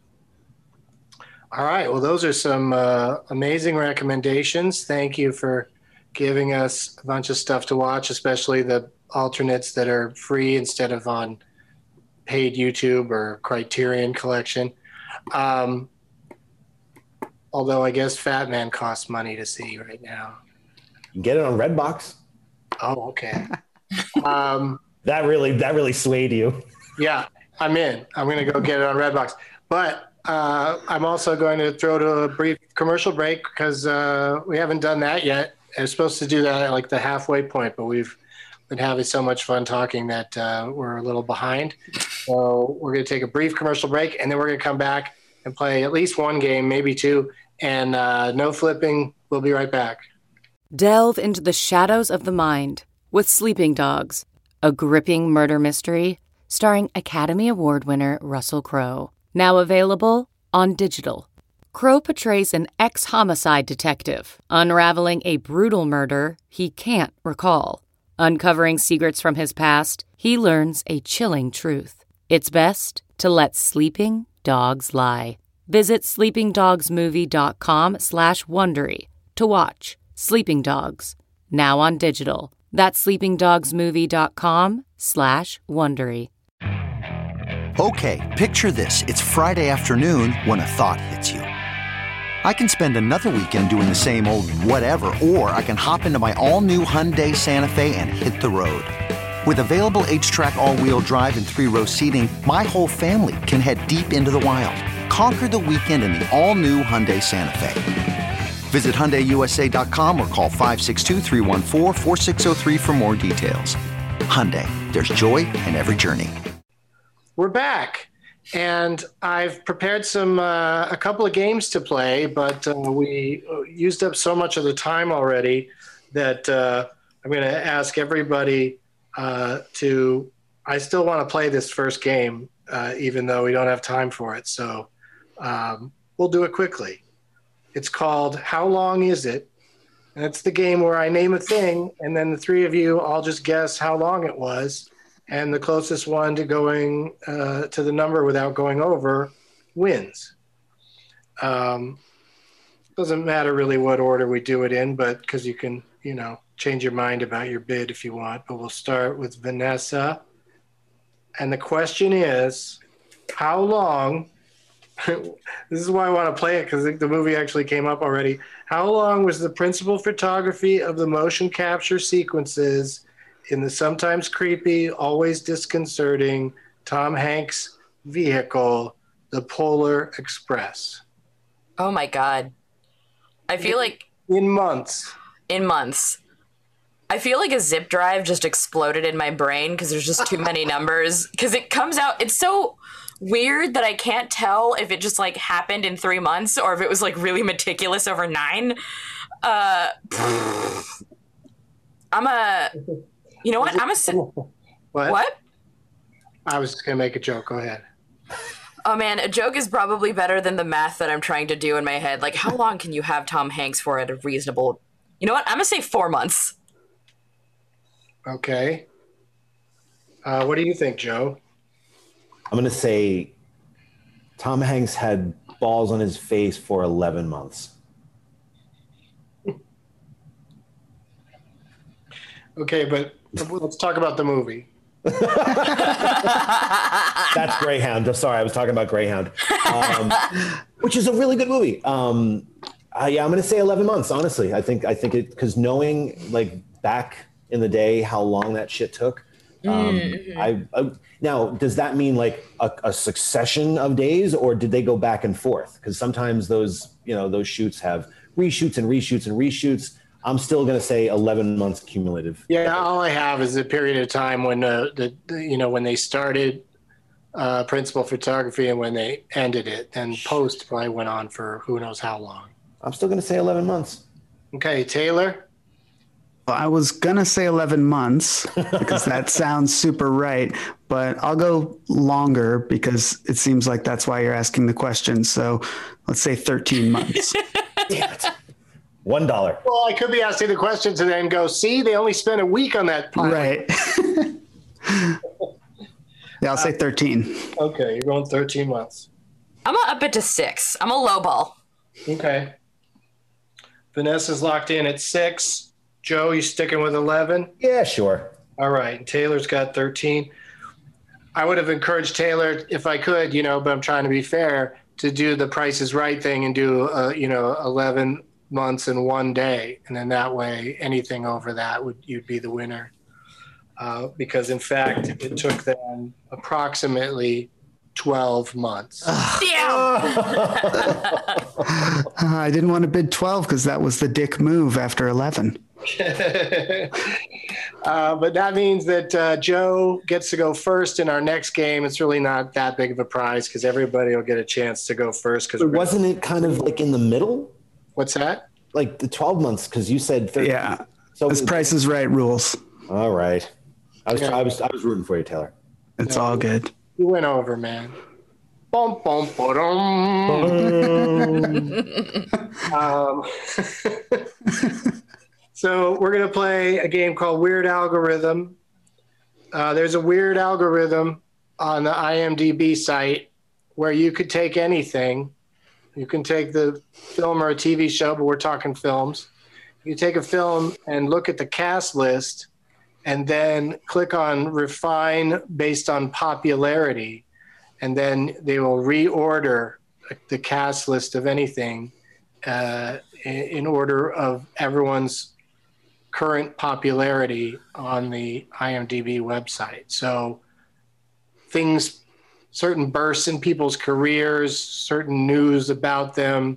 All right. Well, those are some amazing recommendations. Thank you for giving us a bunch of stuff to watch, especially the alternates that are free instead of on paid YouTube or Criterion Collection. Although I guess Fat Man costs money to see right now. You can get it on Redbox. Oh, okay. That really swayed you. Yeah, I'm in. I'm going to go get it on Redbox. But I'm also going to throw to a brief commercial break because we haven't done that yet. I was supposed to do that at like the halfway point, but we've been having so much fun talking that we're a little behind. So we're going to take a brief commercial break, and then we're going to come back and play at least one game, maybe two, and no flipping. We'll be right back. Delve into the shadows of the mind with Sleeping Dogs, a gripping murder mystery starring Academy Award winner Russell Crowe. Now available on digital. Crow portrays an ex-homicide detective, unraveling a brutal murder he can't recall. Uncovering secrets from his past, he learns a chilling truth. It's best to let sleeping dogs lie. Visit sleepingdogsmovie.com/Wondery to watch Sleeping Dogs, now on digital. That's sleepingdogsmovie.com/Wondery. Okay, picture this. It's Friday afternoon when a thought hits you. I can spend another weekend doing the same old whatever, or I can hop into my all-new Hyundai Santa Fe and hit the road. With available H-Track all-wheel drive and 3-row seating, my whole family can head deep into the wild. Conquer the weekend in the all-new Hyundai Santa Fe. Visit HyundaiUSA.com or call 562-314-4603 for more details. Hyundai, there's joy in every journey. We're back. And I've prepared a couple of games to play, but we used up so much of the time already that I'm going to ask everybody I still want to play this first game, even though we don't have time for it. So we'll do it quickly. It's called How Long Is It? And it's the game where I name a thing, and then the three of you all just guess how long it was. And the closest one to going to the number without going over wins. Doesn't matter really what order we do it in, but because you can, change your mind about your bid if you want. But we'll start with Vanessa. And the question is, how long, this is why I want to play it, because the movie actually came up already. How long was the principal photography of the motion capture sequences in the sometimes creepy, always disconcerting Tom Hanks vehicle, the Polar Express? Oh my God. I feel like... In months. I feel like a zip drive just exploded in my brain because there's just too many numbers. Because it comes out... It's so weird that I can't tell if it just happened in 3 months or if it was really meticulous over 9. You know what? What? I was just going to make a joke. Go ahead. Oh, man. A joke is probably better than the math that I'm trying to do in my head. How long can you have Tom Hanks for at a reasonable... You know what? I'm going to say 4 months. Okay. What do you think, Joe? I'm going to say Tom Hanks had balls on his face for 11 months. Okay, but let's talk about the movie. That's Greyhound. Sorry, I was talking about Greyhound, which is a really good movie. I'm going to say 11 months. Honestly, I think it, because knowing back in the day how long that shit took. Now, does that mean a succession of days, or did they go back and forth? Because sometimes those shoots have reshoots and reshoots and reshoots. I'm still going to say 11 months cumulative. Yeah, all I have is a period of time when when they started principal photography and when they ended it, and post probably went on for who knows how long. I'm still going to say 11 months. Okay, Taylor? Well, I was going to say 11 months because that sounds super right, but I'll go longer because it seems like that's why you're asking the question. So let's say 13 months. Damn it. $1. Well, I could be asking the question today and go, see, they only spent a week on that pilot. Right. Yeah, I'll say 13. Okay, you're going 13 months. I'm going to up it to 6. I'm a low ball. Okay. Vanessa's locked in at 6. Joe, you sticking with 11? Yeah, sure. All right. And Taylor's got 13. I would have encouraged Taylor, if I could, but I'm trying to be fair, to do the Price is Right thing and do, 11 months and 1 day, and then that way anything over that you'd be the winner, because in fact it took them approximately 12 months. Damn. I didn't want to bid 12 because that was the dick move after 11. But that means that Joe gets to go first in our next game. It's really not that big of a prize because everybody will get a chance to go first. Because wasn't it kind of in the middle? What's that? The 12 months, because you said 13. Yeah. So this Price is Right rules. All right. I was rooting for you, Taylor. It's all good. You went over, man. Bum, bum, ba-dum. So we're going to play a game called Weird Algorithm. There's a weird algorithm on the IMDb site where you could take anything. You can take the film or a TV show, but we're talking films. You take a film and look at the cast list and then click on refine based on popularity. And then they will reorder the cast list of anything in order of everyone's current popularity on the IMDb website. So things, certain bursts in people's careers, certain news about them,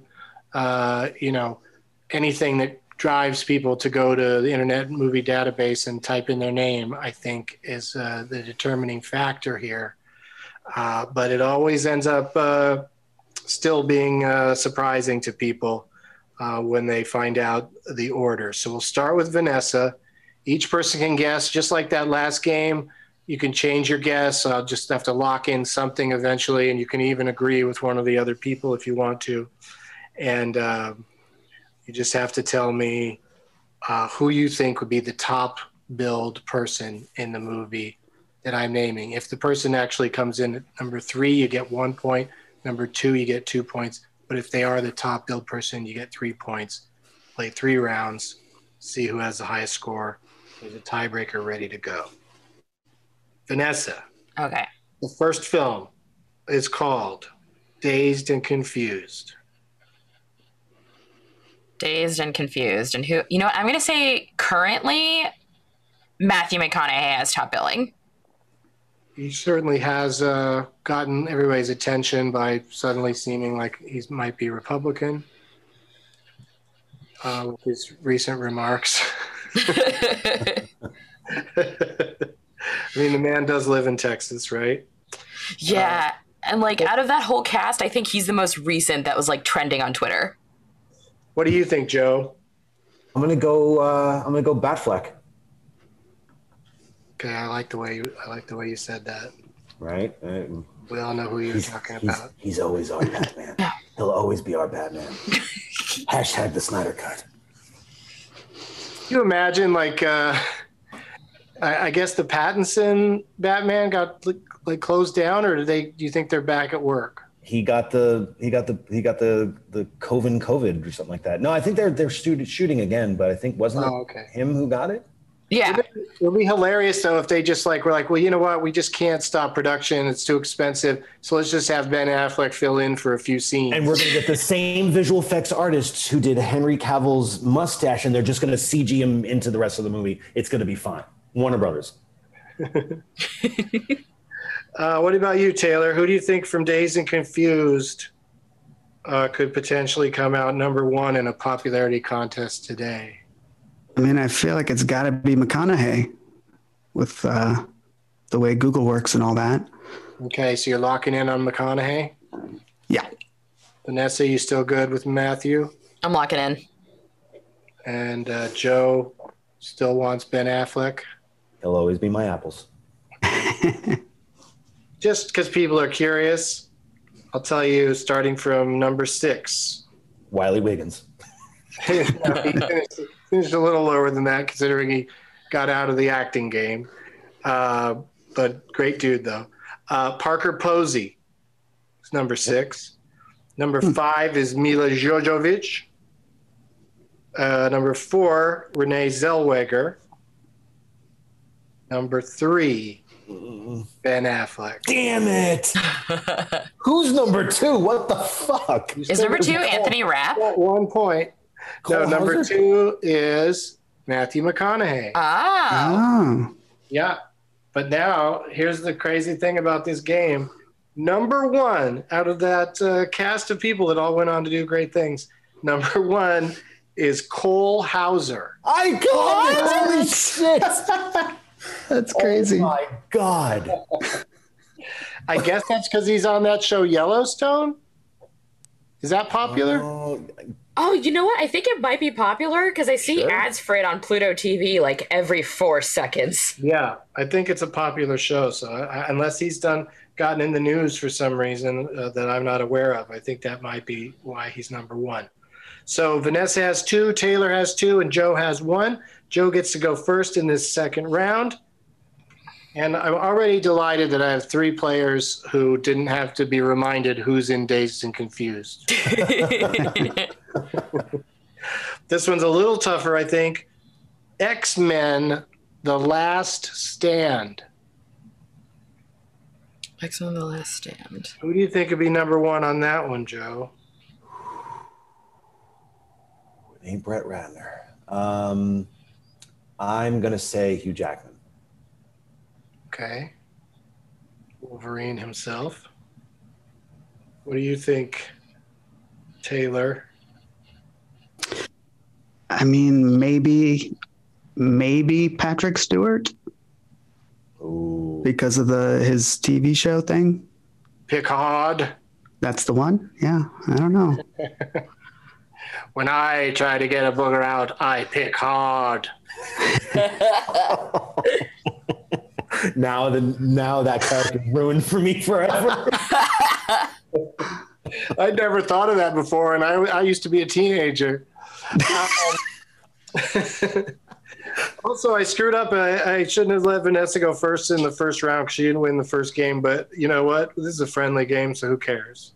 anything that drives people to go to the Internet Movie Database and type in their name, I think is the determining factor here. But it always ends up still being surprising to people when they find out the order. So we'll start with Vanessa. Each person can guess, just like that last game. You can change your guess. I'll just have to lock in something eventually, and you can even agree with one of the other people if you want to. And you just have to tell me who you think would be the top billed person in the movie that I'm naming. If the person actually comes in at number 3, you get 1 point. Number 2, you get 2 points. But if they are the top billed person, you get 3 points. Play 3 rounds, see who has the highest score. There's a tiebreaker ready to go. Vanessa. Okay. The first film is called Dazed and Confused. Dazed and Confused. And who, I'm going to say currently Matthew McConaughey has top billing. He certainly has gotten everybody's attention by suddenly seeming like he might be Republican with his recent remarks. I mean, the man does live in Texas, right? Yeah. And out of that whole cast, I think he's the most recent that was trending on Twitter. What do you think, Joe? I'm gonna go Batfleck. Okay, I like the way you said that. Right? We all know who you're talking about. He's always our Batman. He'll always be our Batman. Hashtag the Snyder Cut. Can you imagine, I guess the Pattinson Batman got closed down, or do you think they're back at work? He got the COVID or something like that. No, I think they're shooting again, but I think wasn't it him who got it? Yeah. It would be hilarious though if they just were like, well, you know what, we just can't stop production. It's too expensive. So let's just have Ben Affleck fill in for a few scenes. And we're going to get the same visual effects artists who did Henry Cavill's mustache, and they're just going to CG him into the rest of the movie. It's going to be fine. Warner Brothers. What about you, Taylor? Who do you think from Dazed and Confused could potentially come out number 1 in a popularity contest today? I mean, I feel like it's got to be McConaughey with the way Google works and all that. Okay, so you're locking in on McConaughey? Yeah. Vanessa, you still good with Matthew? I'm locking in. And Joe still wants Ben Affleck? He'll always be my apples. Just because people are curious, I'll tell you, starting from number 6. Wiley Wiggins. He finished a little lower than that, considering he got out of the acting game. But great dude, though. Parker Posey is number 6. Number 5 is Mila Jovovich. Number 4, Renee Zellweger. Number 3, Ben Affleck. Damn it! Who's number 2? What the fuck? Is number 2 Anthony Rapp? 1 point. No, number 2 is Matthew McConaughey. Oh. Yeah. But now, here's the crazy thing about this game. Number 1 out of that cast of people that all went on to do great things, number 1 is Cole Hauser. I got it! Holy shit! That's crazy. Oh my God. I guess that's because he's on that show Yellowstone? Is that popular? Oh, you know what? I think it might be popular because I see ads for it on Pluto TV every 4 seconds. Yeah, I think it's a popular show. So unless he's done gotten in the news for some reason that I'm not aware of. I think that might be why he's number one. So Vanessa has 2, Taylor has 2, and Joe has 1. Joe gets to go first in this second round. And I'm already delighted that I have 3 players who didn't have to be reminded who's in Dazed and Confused. This one's a little tougher, I think. X-Men: The Last Stand. X-Men: The Last Stand. Who do you think would be number one on that one, Joe? It ain't Brett Ratner. I'm going to say Hugh Jackman. Okay. Wolverine himself. What do you think, Taylor? I mean, maybe Patrick Stewart. Ooh. Because of his TV show thing. Picard. That's the one? Yeah, I don't know. When I try to get a booger out, I pick hard. Now that character's ruined for me forever. I'd never thought of that before, and I used to be a teenager. Also, I screwed up. I shouldn't have let Vanessa go first in the first round because she didn't win the first game. But you know what? This is a friendly game, so who cares?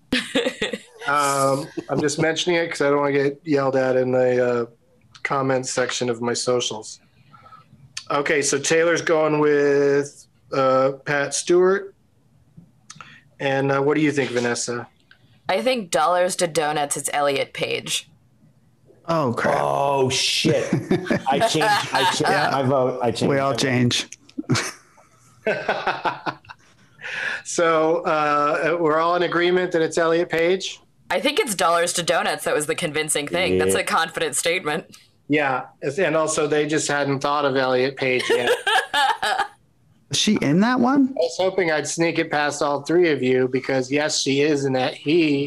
I'm just mentioning it because I don't want to get yelled at in the comments section of my socials. Okay, so Taylor's going with Pat Stewart. And what do you think, Vanessa? I think Dollars to Donuts, it's Elliot Page. Oh, crap. Oh, shit. I changed my vote. We all change. So we're all in agreement that it's Elliot Page? I think it's Dollars to Donuts that was the convincing thing. Yeah. That's a confident statement. Yeah, and also they just hadn't thought of Elliot Page yet. Is she in that one? I was hoping I'd sneak it past all 3 of you because, yes, she is in that.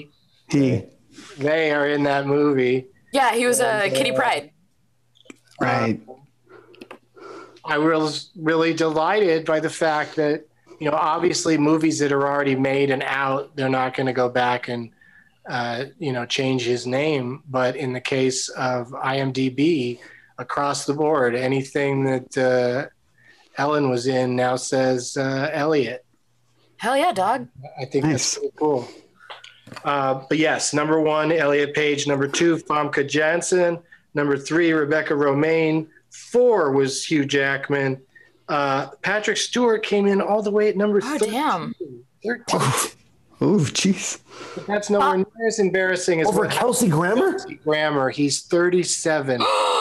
They are in that movie. Yeah, he was Kitty Pryde. Right. I was really delighted by the fact that, obviously movies that are already made and out, they're not going to go back and, change his name. But in the case of IMDb, across the board, anything that Ellen was in now says Elliot. Hell yeah, dog. I think that's pretty cool. But yes, number 1, Elliot Page. Number 2, Famke Janssen. Number 3, Rebecca Romaine. 4 was Hugh Jackman. Patrick Stewart came in all the way at number 13. Damn. 13. Oh, jeez. But that's nowhere near as embarrassing as over Kelsey Grammer? Kelsey Grammer. He's 37.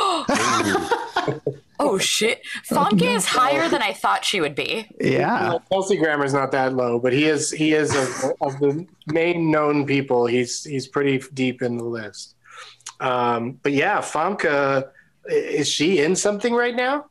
Oh, shit. Famke is higher than I thought she would be. Yeah. Kelsey Grammer's not that low, but he is of the main known people. He's pretty deep in the list. But yeah, Famke, is she in something right now?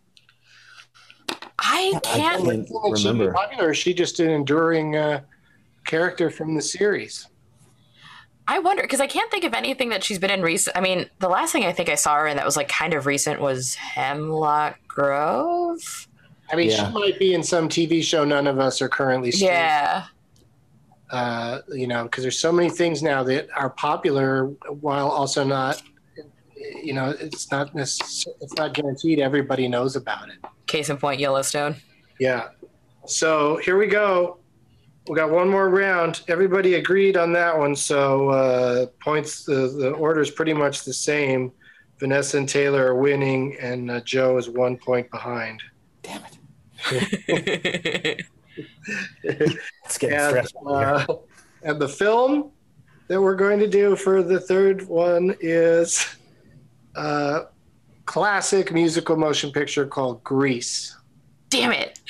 I can't remember. Popular, or is she just an enduring character from the series? I wonder, because I can't think of anything that she's been in recent. I mean, the last thing I think I saw her in that was like kind of recent was Hemlock Grove. I mean, she might be in some TV show none of us are currently seeing. Yeah. Because there's so many things now that are popular while also not, it's not guaranteed everybody knows about it. Case in point, Yellowstone. Yeah. So here we go. We got one more round. Everybody agreed on that one. So points, the order is pretty much the same. Vanessa and Taylor are winning, and Joe is 1 point behind. Damn it. It's getting stressful. And the film that we're going to do for the third one is a classic musical motion picture called Grease. Damn it.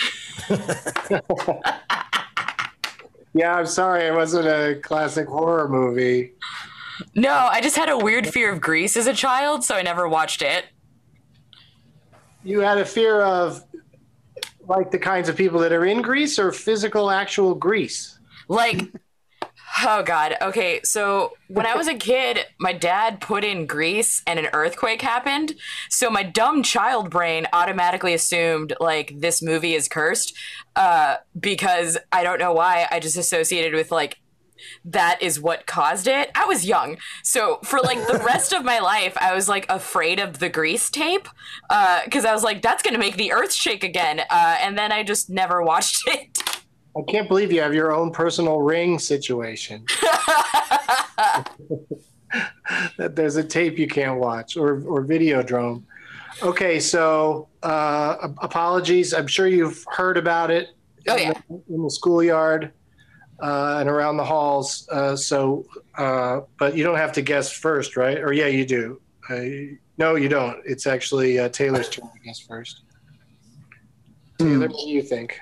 Yeah, I'm sorry. It wasn't a classic horror movie. No, I just had a weird fear of Grease as a child, so I never watched it. You had a fear of, like, the kinds of people that are in Grease or physical, actual Grease? Like, Oh, God. Okay, so when I was a kid, my dad put in Grease and an earthquake happened. So my dumb child brain automatically assumed, like, this movie is cursed because I don't know why. I just associated with, like, that is what caused it. I was young. So for, like, the rest of my life, I was, like, afraid of the Grease tape because I was like, that's going to make the earth shake again. And then I just never watched it. I can't believe you have your own personal ring situation. That there's a tape you can't watch or Videodrome. Okay, so apologies. I'm sure you've heard about it in the schoolyard and around the halls. But you don't have to guess first, right? Or yeah, you do. No, you don't. It's actually Taylor's turn to guess first. Taylor, what do you think?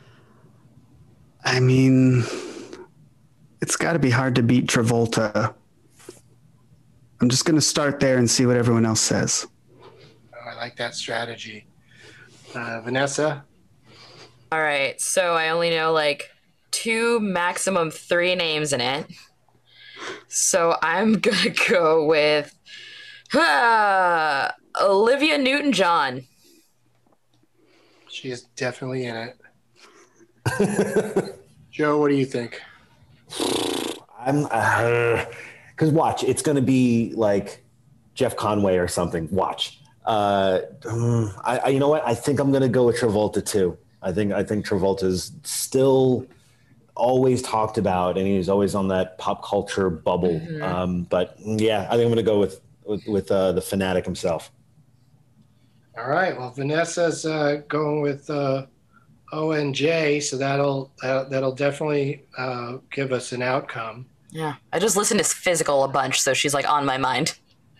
I mean, it's got to be hard to beat Travolta. I'm just going to start there and see what everyone else says. Oh, I like that strategy. Vanessa? All right, so I only know like 2, maximum 3 names in it. So I'm going to go with Olivia Newton-John. She is definitely in it. Joe, what do you think? I'm because watch, it's going to be like Jeff Conway or something. Watch. You know what? I think I'm going to go with Travolta too. I think Travolta's still always talked about, and he's always on that pop culture bubble. Mm-hmm. But yeah, I think I'm going to go with the fanatic himself. All right. Well, Vanessa's going with ONJ, so that'll definitely give us an outcome. Yeah, I just listened to Physical a bunch, so she's like on my mind.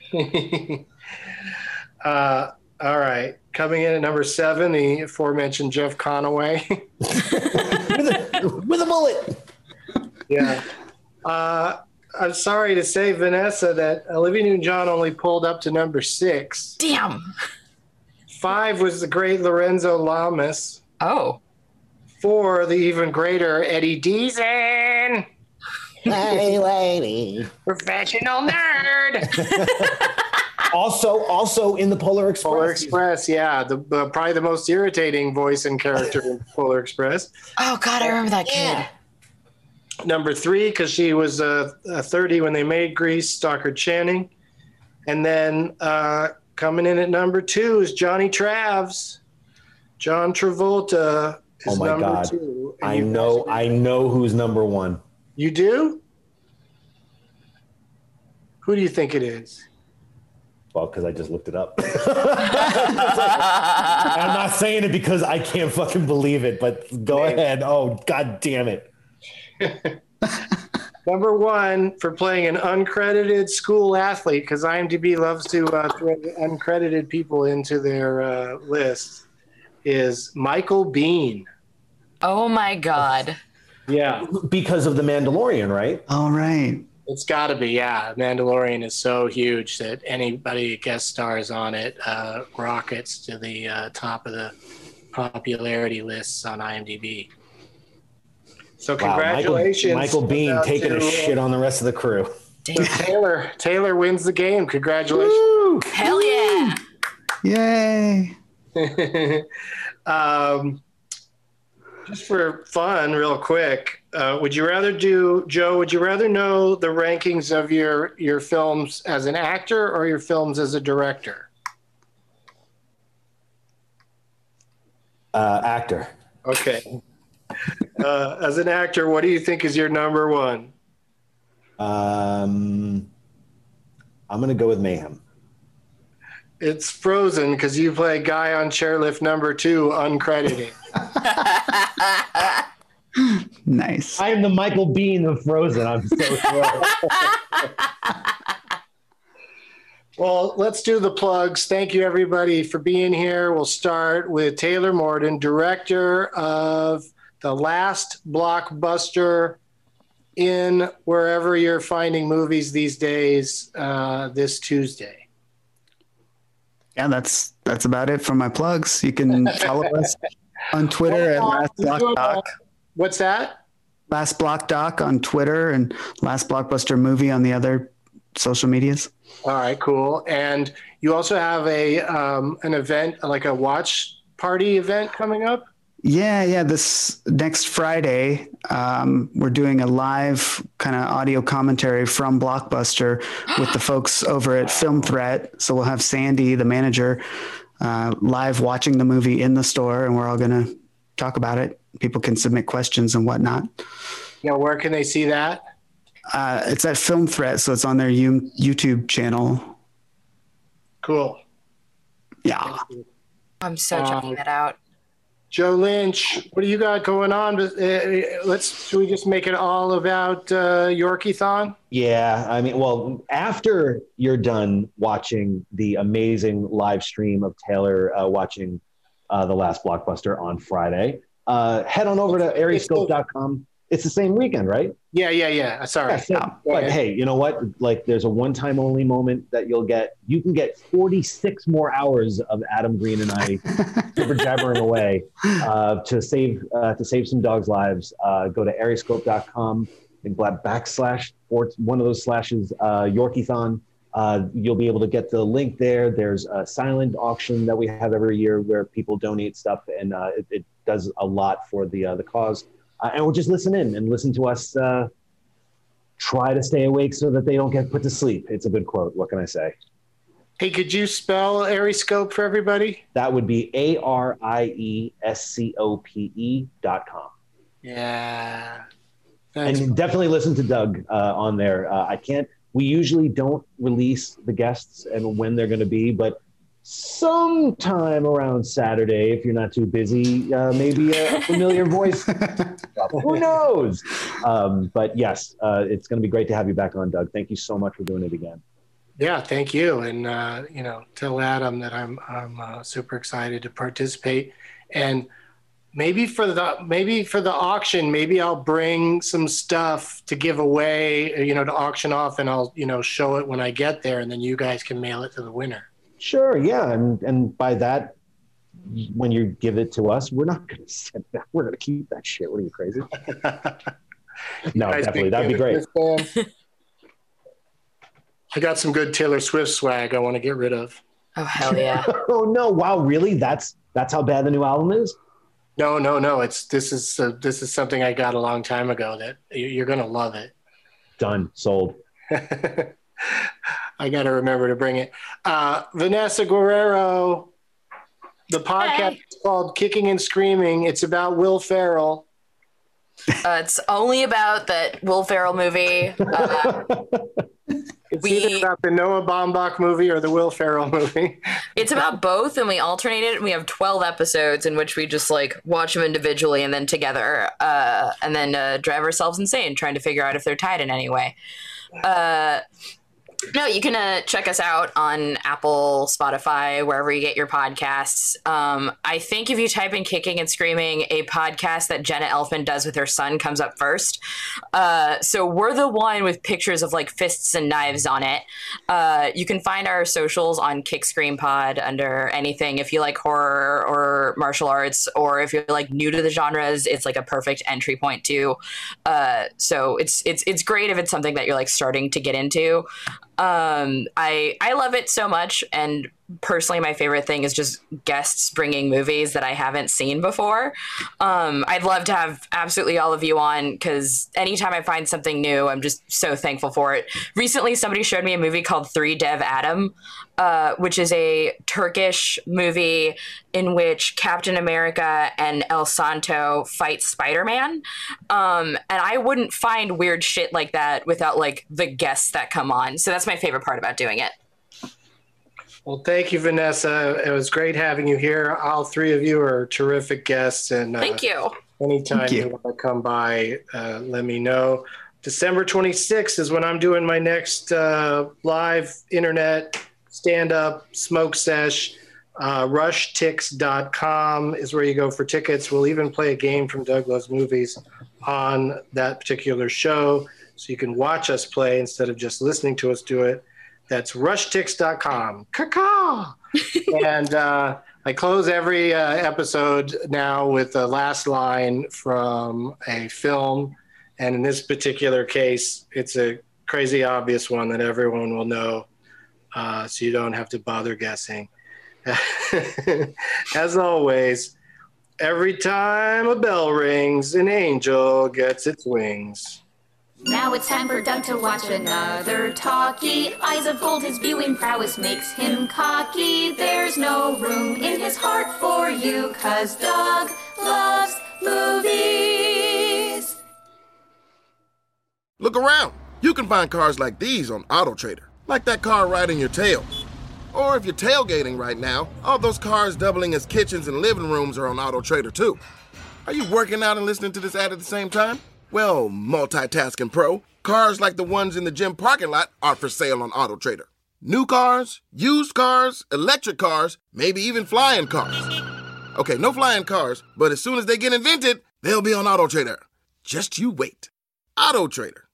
All right, coming in at number 7, the aforementioned Jeff Conaway with a bullet. Yeah, I'm sorry to say, Vanessa, that Olivia Newton-John only pulled up to number 6. Damn. 5 was the great Lorenzo Lamas. Oh. 4, the even greater Eddie Deason. Hey, lady. Professional nerd. Also in the Polar Express. Polar Express, yeah. The probably the most irritating voice and character in Polar Express. Oh, God, I remember that kid. Number 3, because she was 30 when they made Grease, Stockard Channing. And then coming in at number 2 is Johnny Travs. John Travolta is number 2. I know who's number 1. You do? Who do you think it is? Well, because I just looked it up. I'm not saying it because I can't fucking believe it, but go ahead. Oh, God damn it. Number 1 for playing an uncredited school athlete, because IMDb loves to throw uncredited people into their list, is Michael Biehn. Oh, my God. Yeah. Because of The Mandalorian, right? All right. It's got to be, yeah. Mandalorian is so huge that anybody guest stars on it rockets to the top of the popularity lists on IMDb. So congratulations. Wow, Michael Biehn taking a shit on the rest of the crew. So Taylor wins the game. Congratulations. Woo! Hell yeah. Yay. Just for fun, real quick, would you rather know the rankings of your films as an actor or your films as a director? Actor. Okay. As an actor, what do you think is your number 1? I'm going to go with Mayhem. It's Frozen because you play guy on chairlift number 2, uncredited. Nice. I am the Michael Biehn of Frozen. I'm so thrilled. Well, let's do the plugs. Thank you, everybody, for being here. We'll start with Taylor Morden, director of the last blockbuster in wherever you're finding movies these days this Tuesday. Yeah, that's about it for my plugs. You can follow us on Twitter at Last Block Doc. What's that? Last Block Doc on Twitter and Last Blockbuster Movie on the other social medias. All right, cool. And you also have an event, like a watch party event coming up? Yeah. This next Friday, we're doing a live kind of audio commentary from Blockbuster with the folks over at Film Threat. So we'll have Sandy, the manager, live watching the movie in the store, and we're all going to talk about it. People can submit questions and whatnot. Yeah, where can they see that? It's at Film Threat, so it's on their YouTube channel. Cool. Yeah. I'm so checking that out. Joe Lynch, what do you got going on? Should we just make it all about Yorkie-thon? Yeah, I mean, well, after you're done watching the amazing live stream of Taylor watching The Last Blockbuster on Friday, head on over to ariescope.com. It's the same weekend, right? Yeah. Sorry. But hey, you know what? Like, there's a one-time only moment that you can get 46 more hours of Adam Green and I super jabbering away to save some dogs' lives. Go to ariescope.com and / or one of those slashes, Yorkie-thon. You'll be able to get the link there. There's a silent auction that we have every year where people donate stuff, and it does a lot for the cause. And we'll just listen in and listen to us try to stay awake so that they don't get put to sleep. It's a good quote. What can I say? Hey, could you spell Ariescope for everybody? That would be ARIESCOPE.com. Yeah. Thanks. And definitely listen to Doug on there. We usually don't release the guests and when they're going to be, but sometime around Saturday, if you're not too busy, maybe a familiar voice. Who knows? But yes, it's going to be great to have you back on, Doug. Thank you so much for doing it again. Yeah, thank you. And, tell Adam that I'm super excited to participate. And maybe for the auction, maybe I'll bring some stuff to give away, to auction off, and I'll, show it when I get there, and then you guys can mail it to the winner. Sure, yeah, and by that, when you give it to us, we're not going to send that. We're going to keep that shit. What are you, crazy? No, definitely, that'd be great. I got some good Taylor Swift swag I want to get rid of. Oh hell yeah! Oh no! Wow, really? That's how bad the new album is? No. This is something I got a long time ago that you're going to love it. Done. Sold. I got to remember to bring it. Vanessa Guerrero, the podcast is called Kicking and Screaming. It's about Will Ferrell. It's only about that Will Ferrell movie. It's either about the Noah Baumbach movie or the Will Ferrell movie. It's about both, and we alternate it. And we have 12 episodes in which we just watch them individually and then together, and then drive ourselves insane trying to figure out if they're tied in any way. No, you can check us out on Apple, Spotify, wherever you get your podcasts. I think if you type in Kicking and Screaming, a podcast that Jenna Elfman does with her son comes up first. So we're the one with pictures of fists and knives on it. You can find our socials on Kick Scream Pod under anything. If you like horror or martial arts, or if you're new to the genres, it's a perfect entry point too. So it's great if it's something that you're starting to get into. I love it so much, and personally my favorite thing is just guests bringing movies that I haven't seen before. I'd love to have absolutely all of you on, because anytime I find something new, I'm just so thankful for it. Recently somebody showed me a movie called Three Dev Adam, which is a Turkish movie in which Captain America and El Santo fight Spider-Man. And I wouldn't find weird shit like that without the guests that come on. So that's my favorite part about doing it. Well, thank you, Vanessa. It was great having you here. All three of you are terrific guests. And thank you. Anytime you want to come by, let me know. December 26th is when I'm doing my next live internet stand-up smoke sesh. Rushtix.com is where you go for tickets. We'll even play a game from Doug Loves Movies on that particular show, so you can watch us play instead of just listening to us do it. That's rushtix.com. Caw-caw! And I close every episode now with the last line from a film And in this particular case, it's a crazy obvious one that everyone will know, so you don't have to bother guessing. As always, every time a bell rings, an angel gets its wings. Now it's time for Doug to watch another talkie. Eyes of gold, his viewing prowess makes him cocky. There's no room in his heart for you, 'cause Doug loves movies. Look around. You can find cars like these on AutoTrader, like that car right in your tail. Or if you're tailgating right now, all those cars doubling as kitchens and living rooms are on AutoTrader too. Are you working out and listening to this ad at the same time? Well, multitasking pro, cars like the ones in the gym parking lot are for sale on AutoTrader. New cars, used cars, electric cars, maybe even flying cars. Okay, no flying cars, but as soon as they get invented, they'll be on AutoTrader. Just you wait. AutoTrader.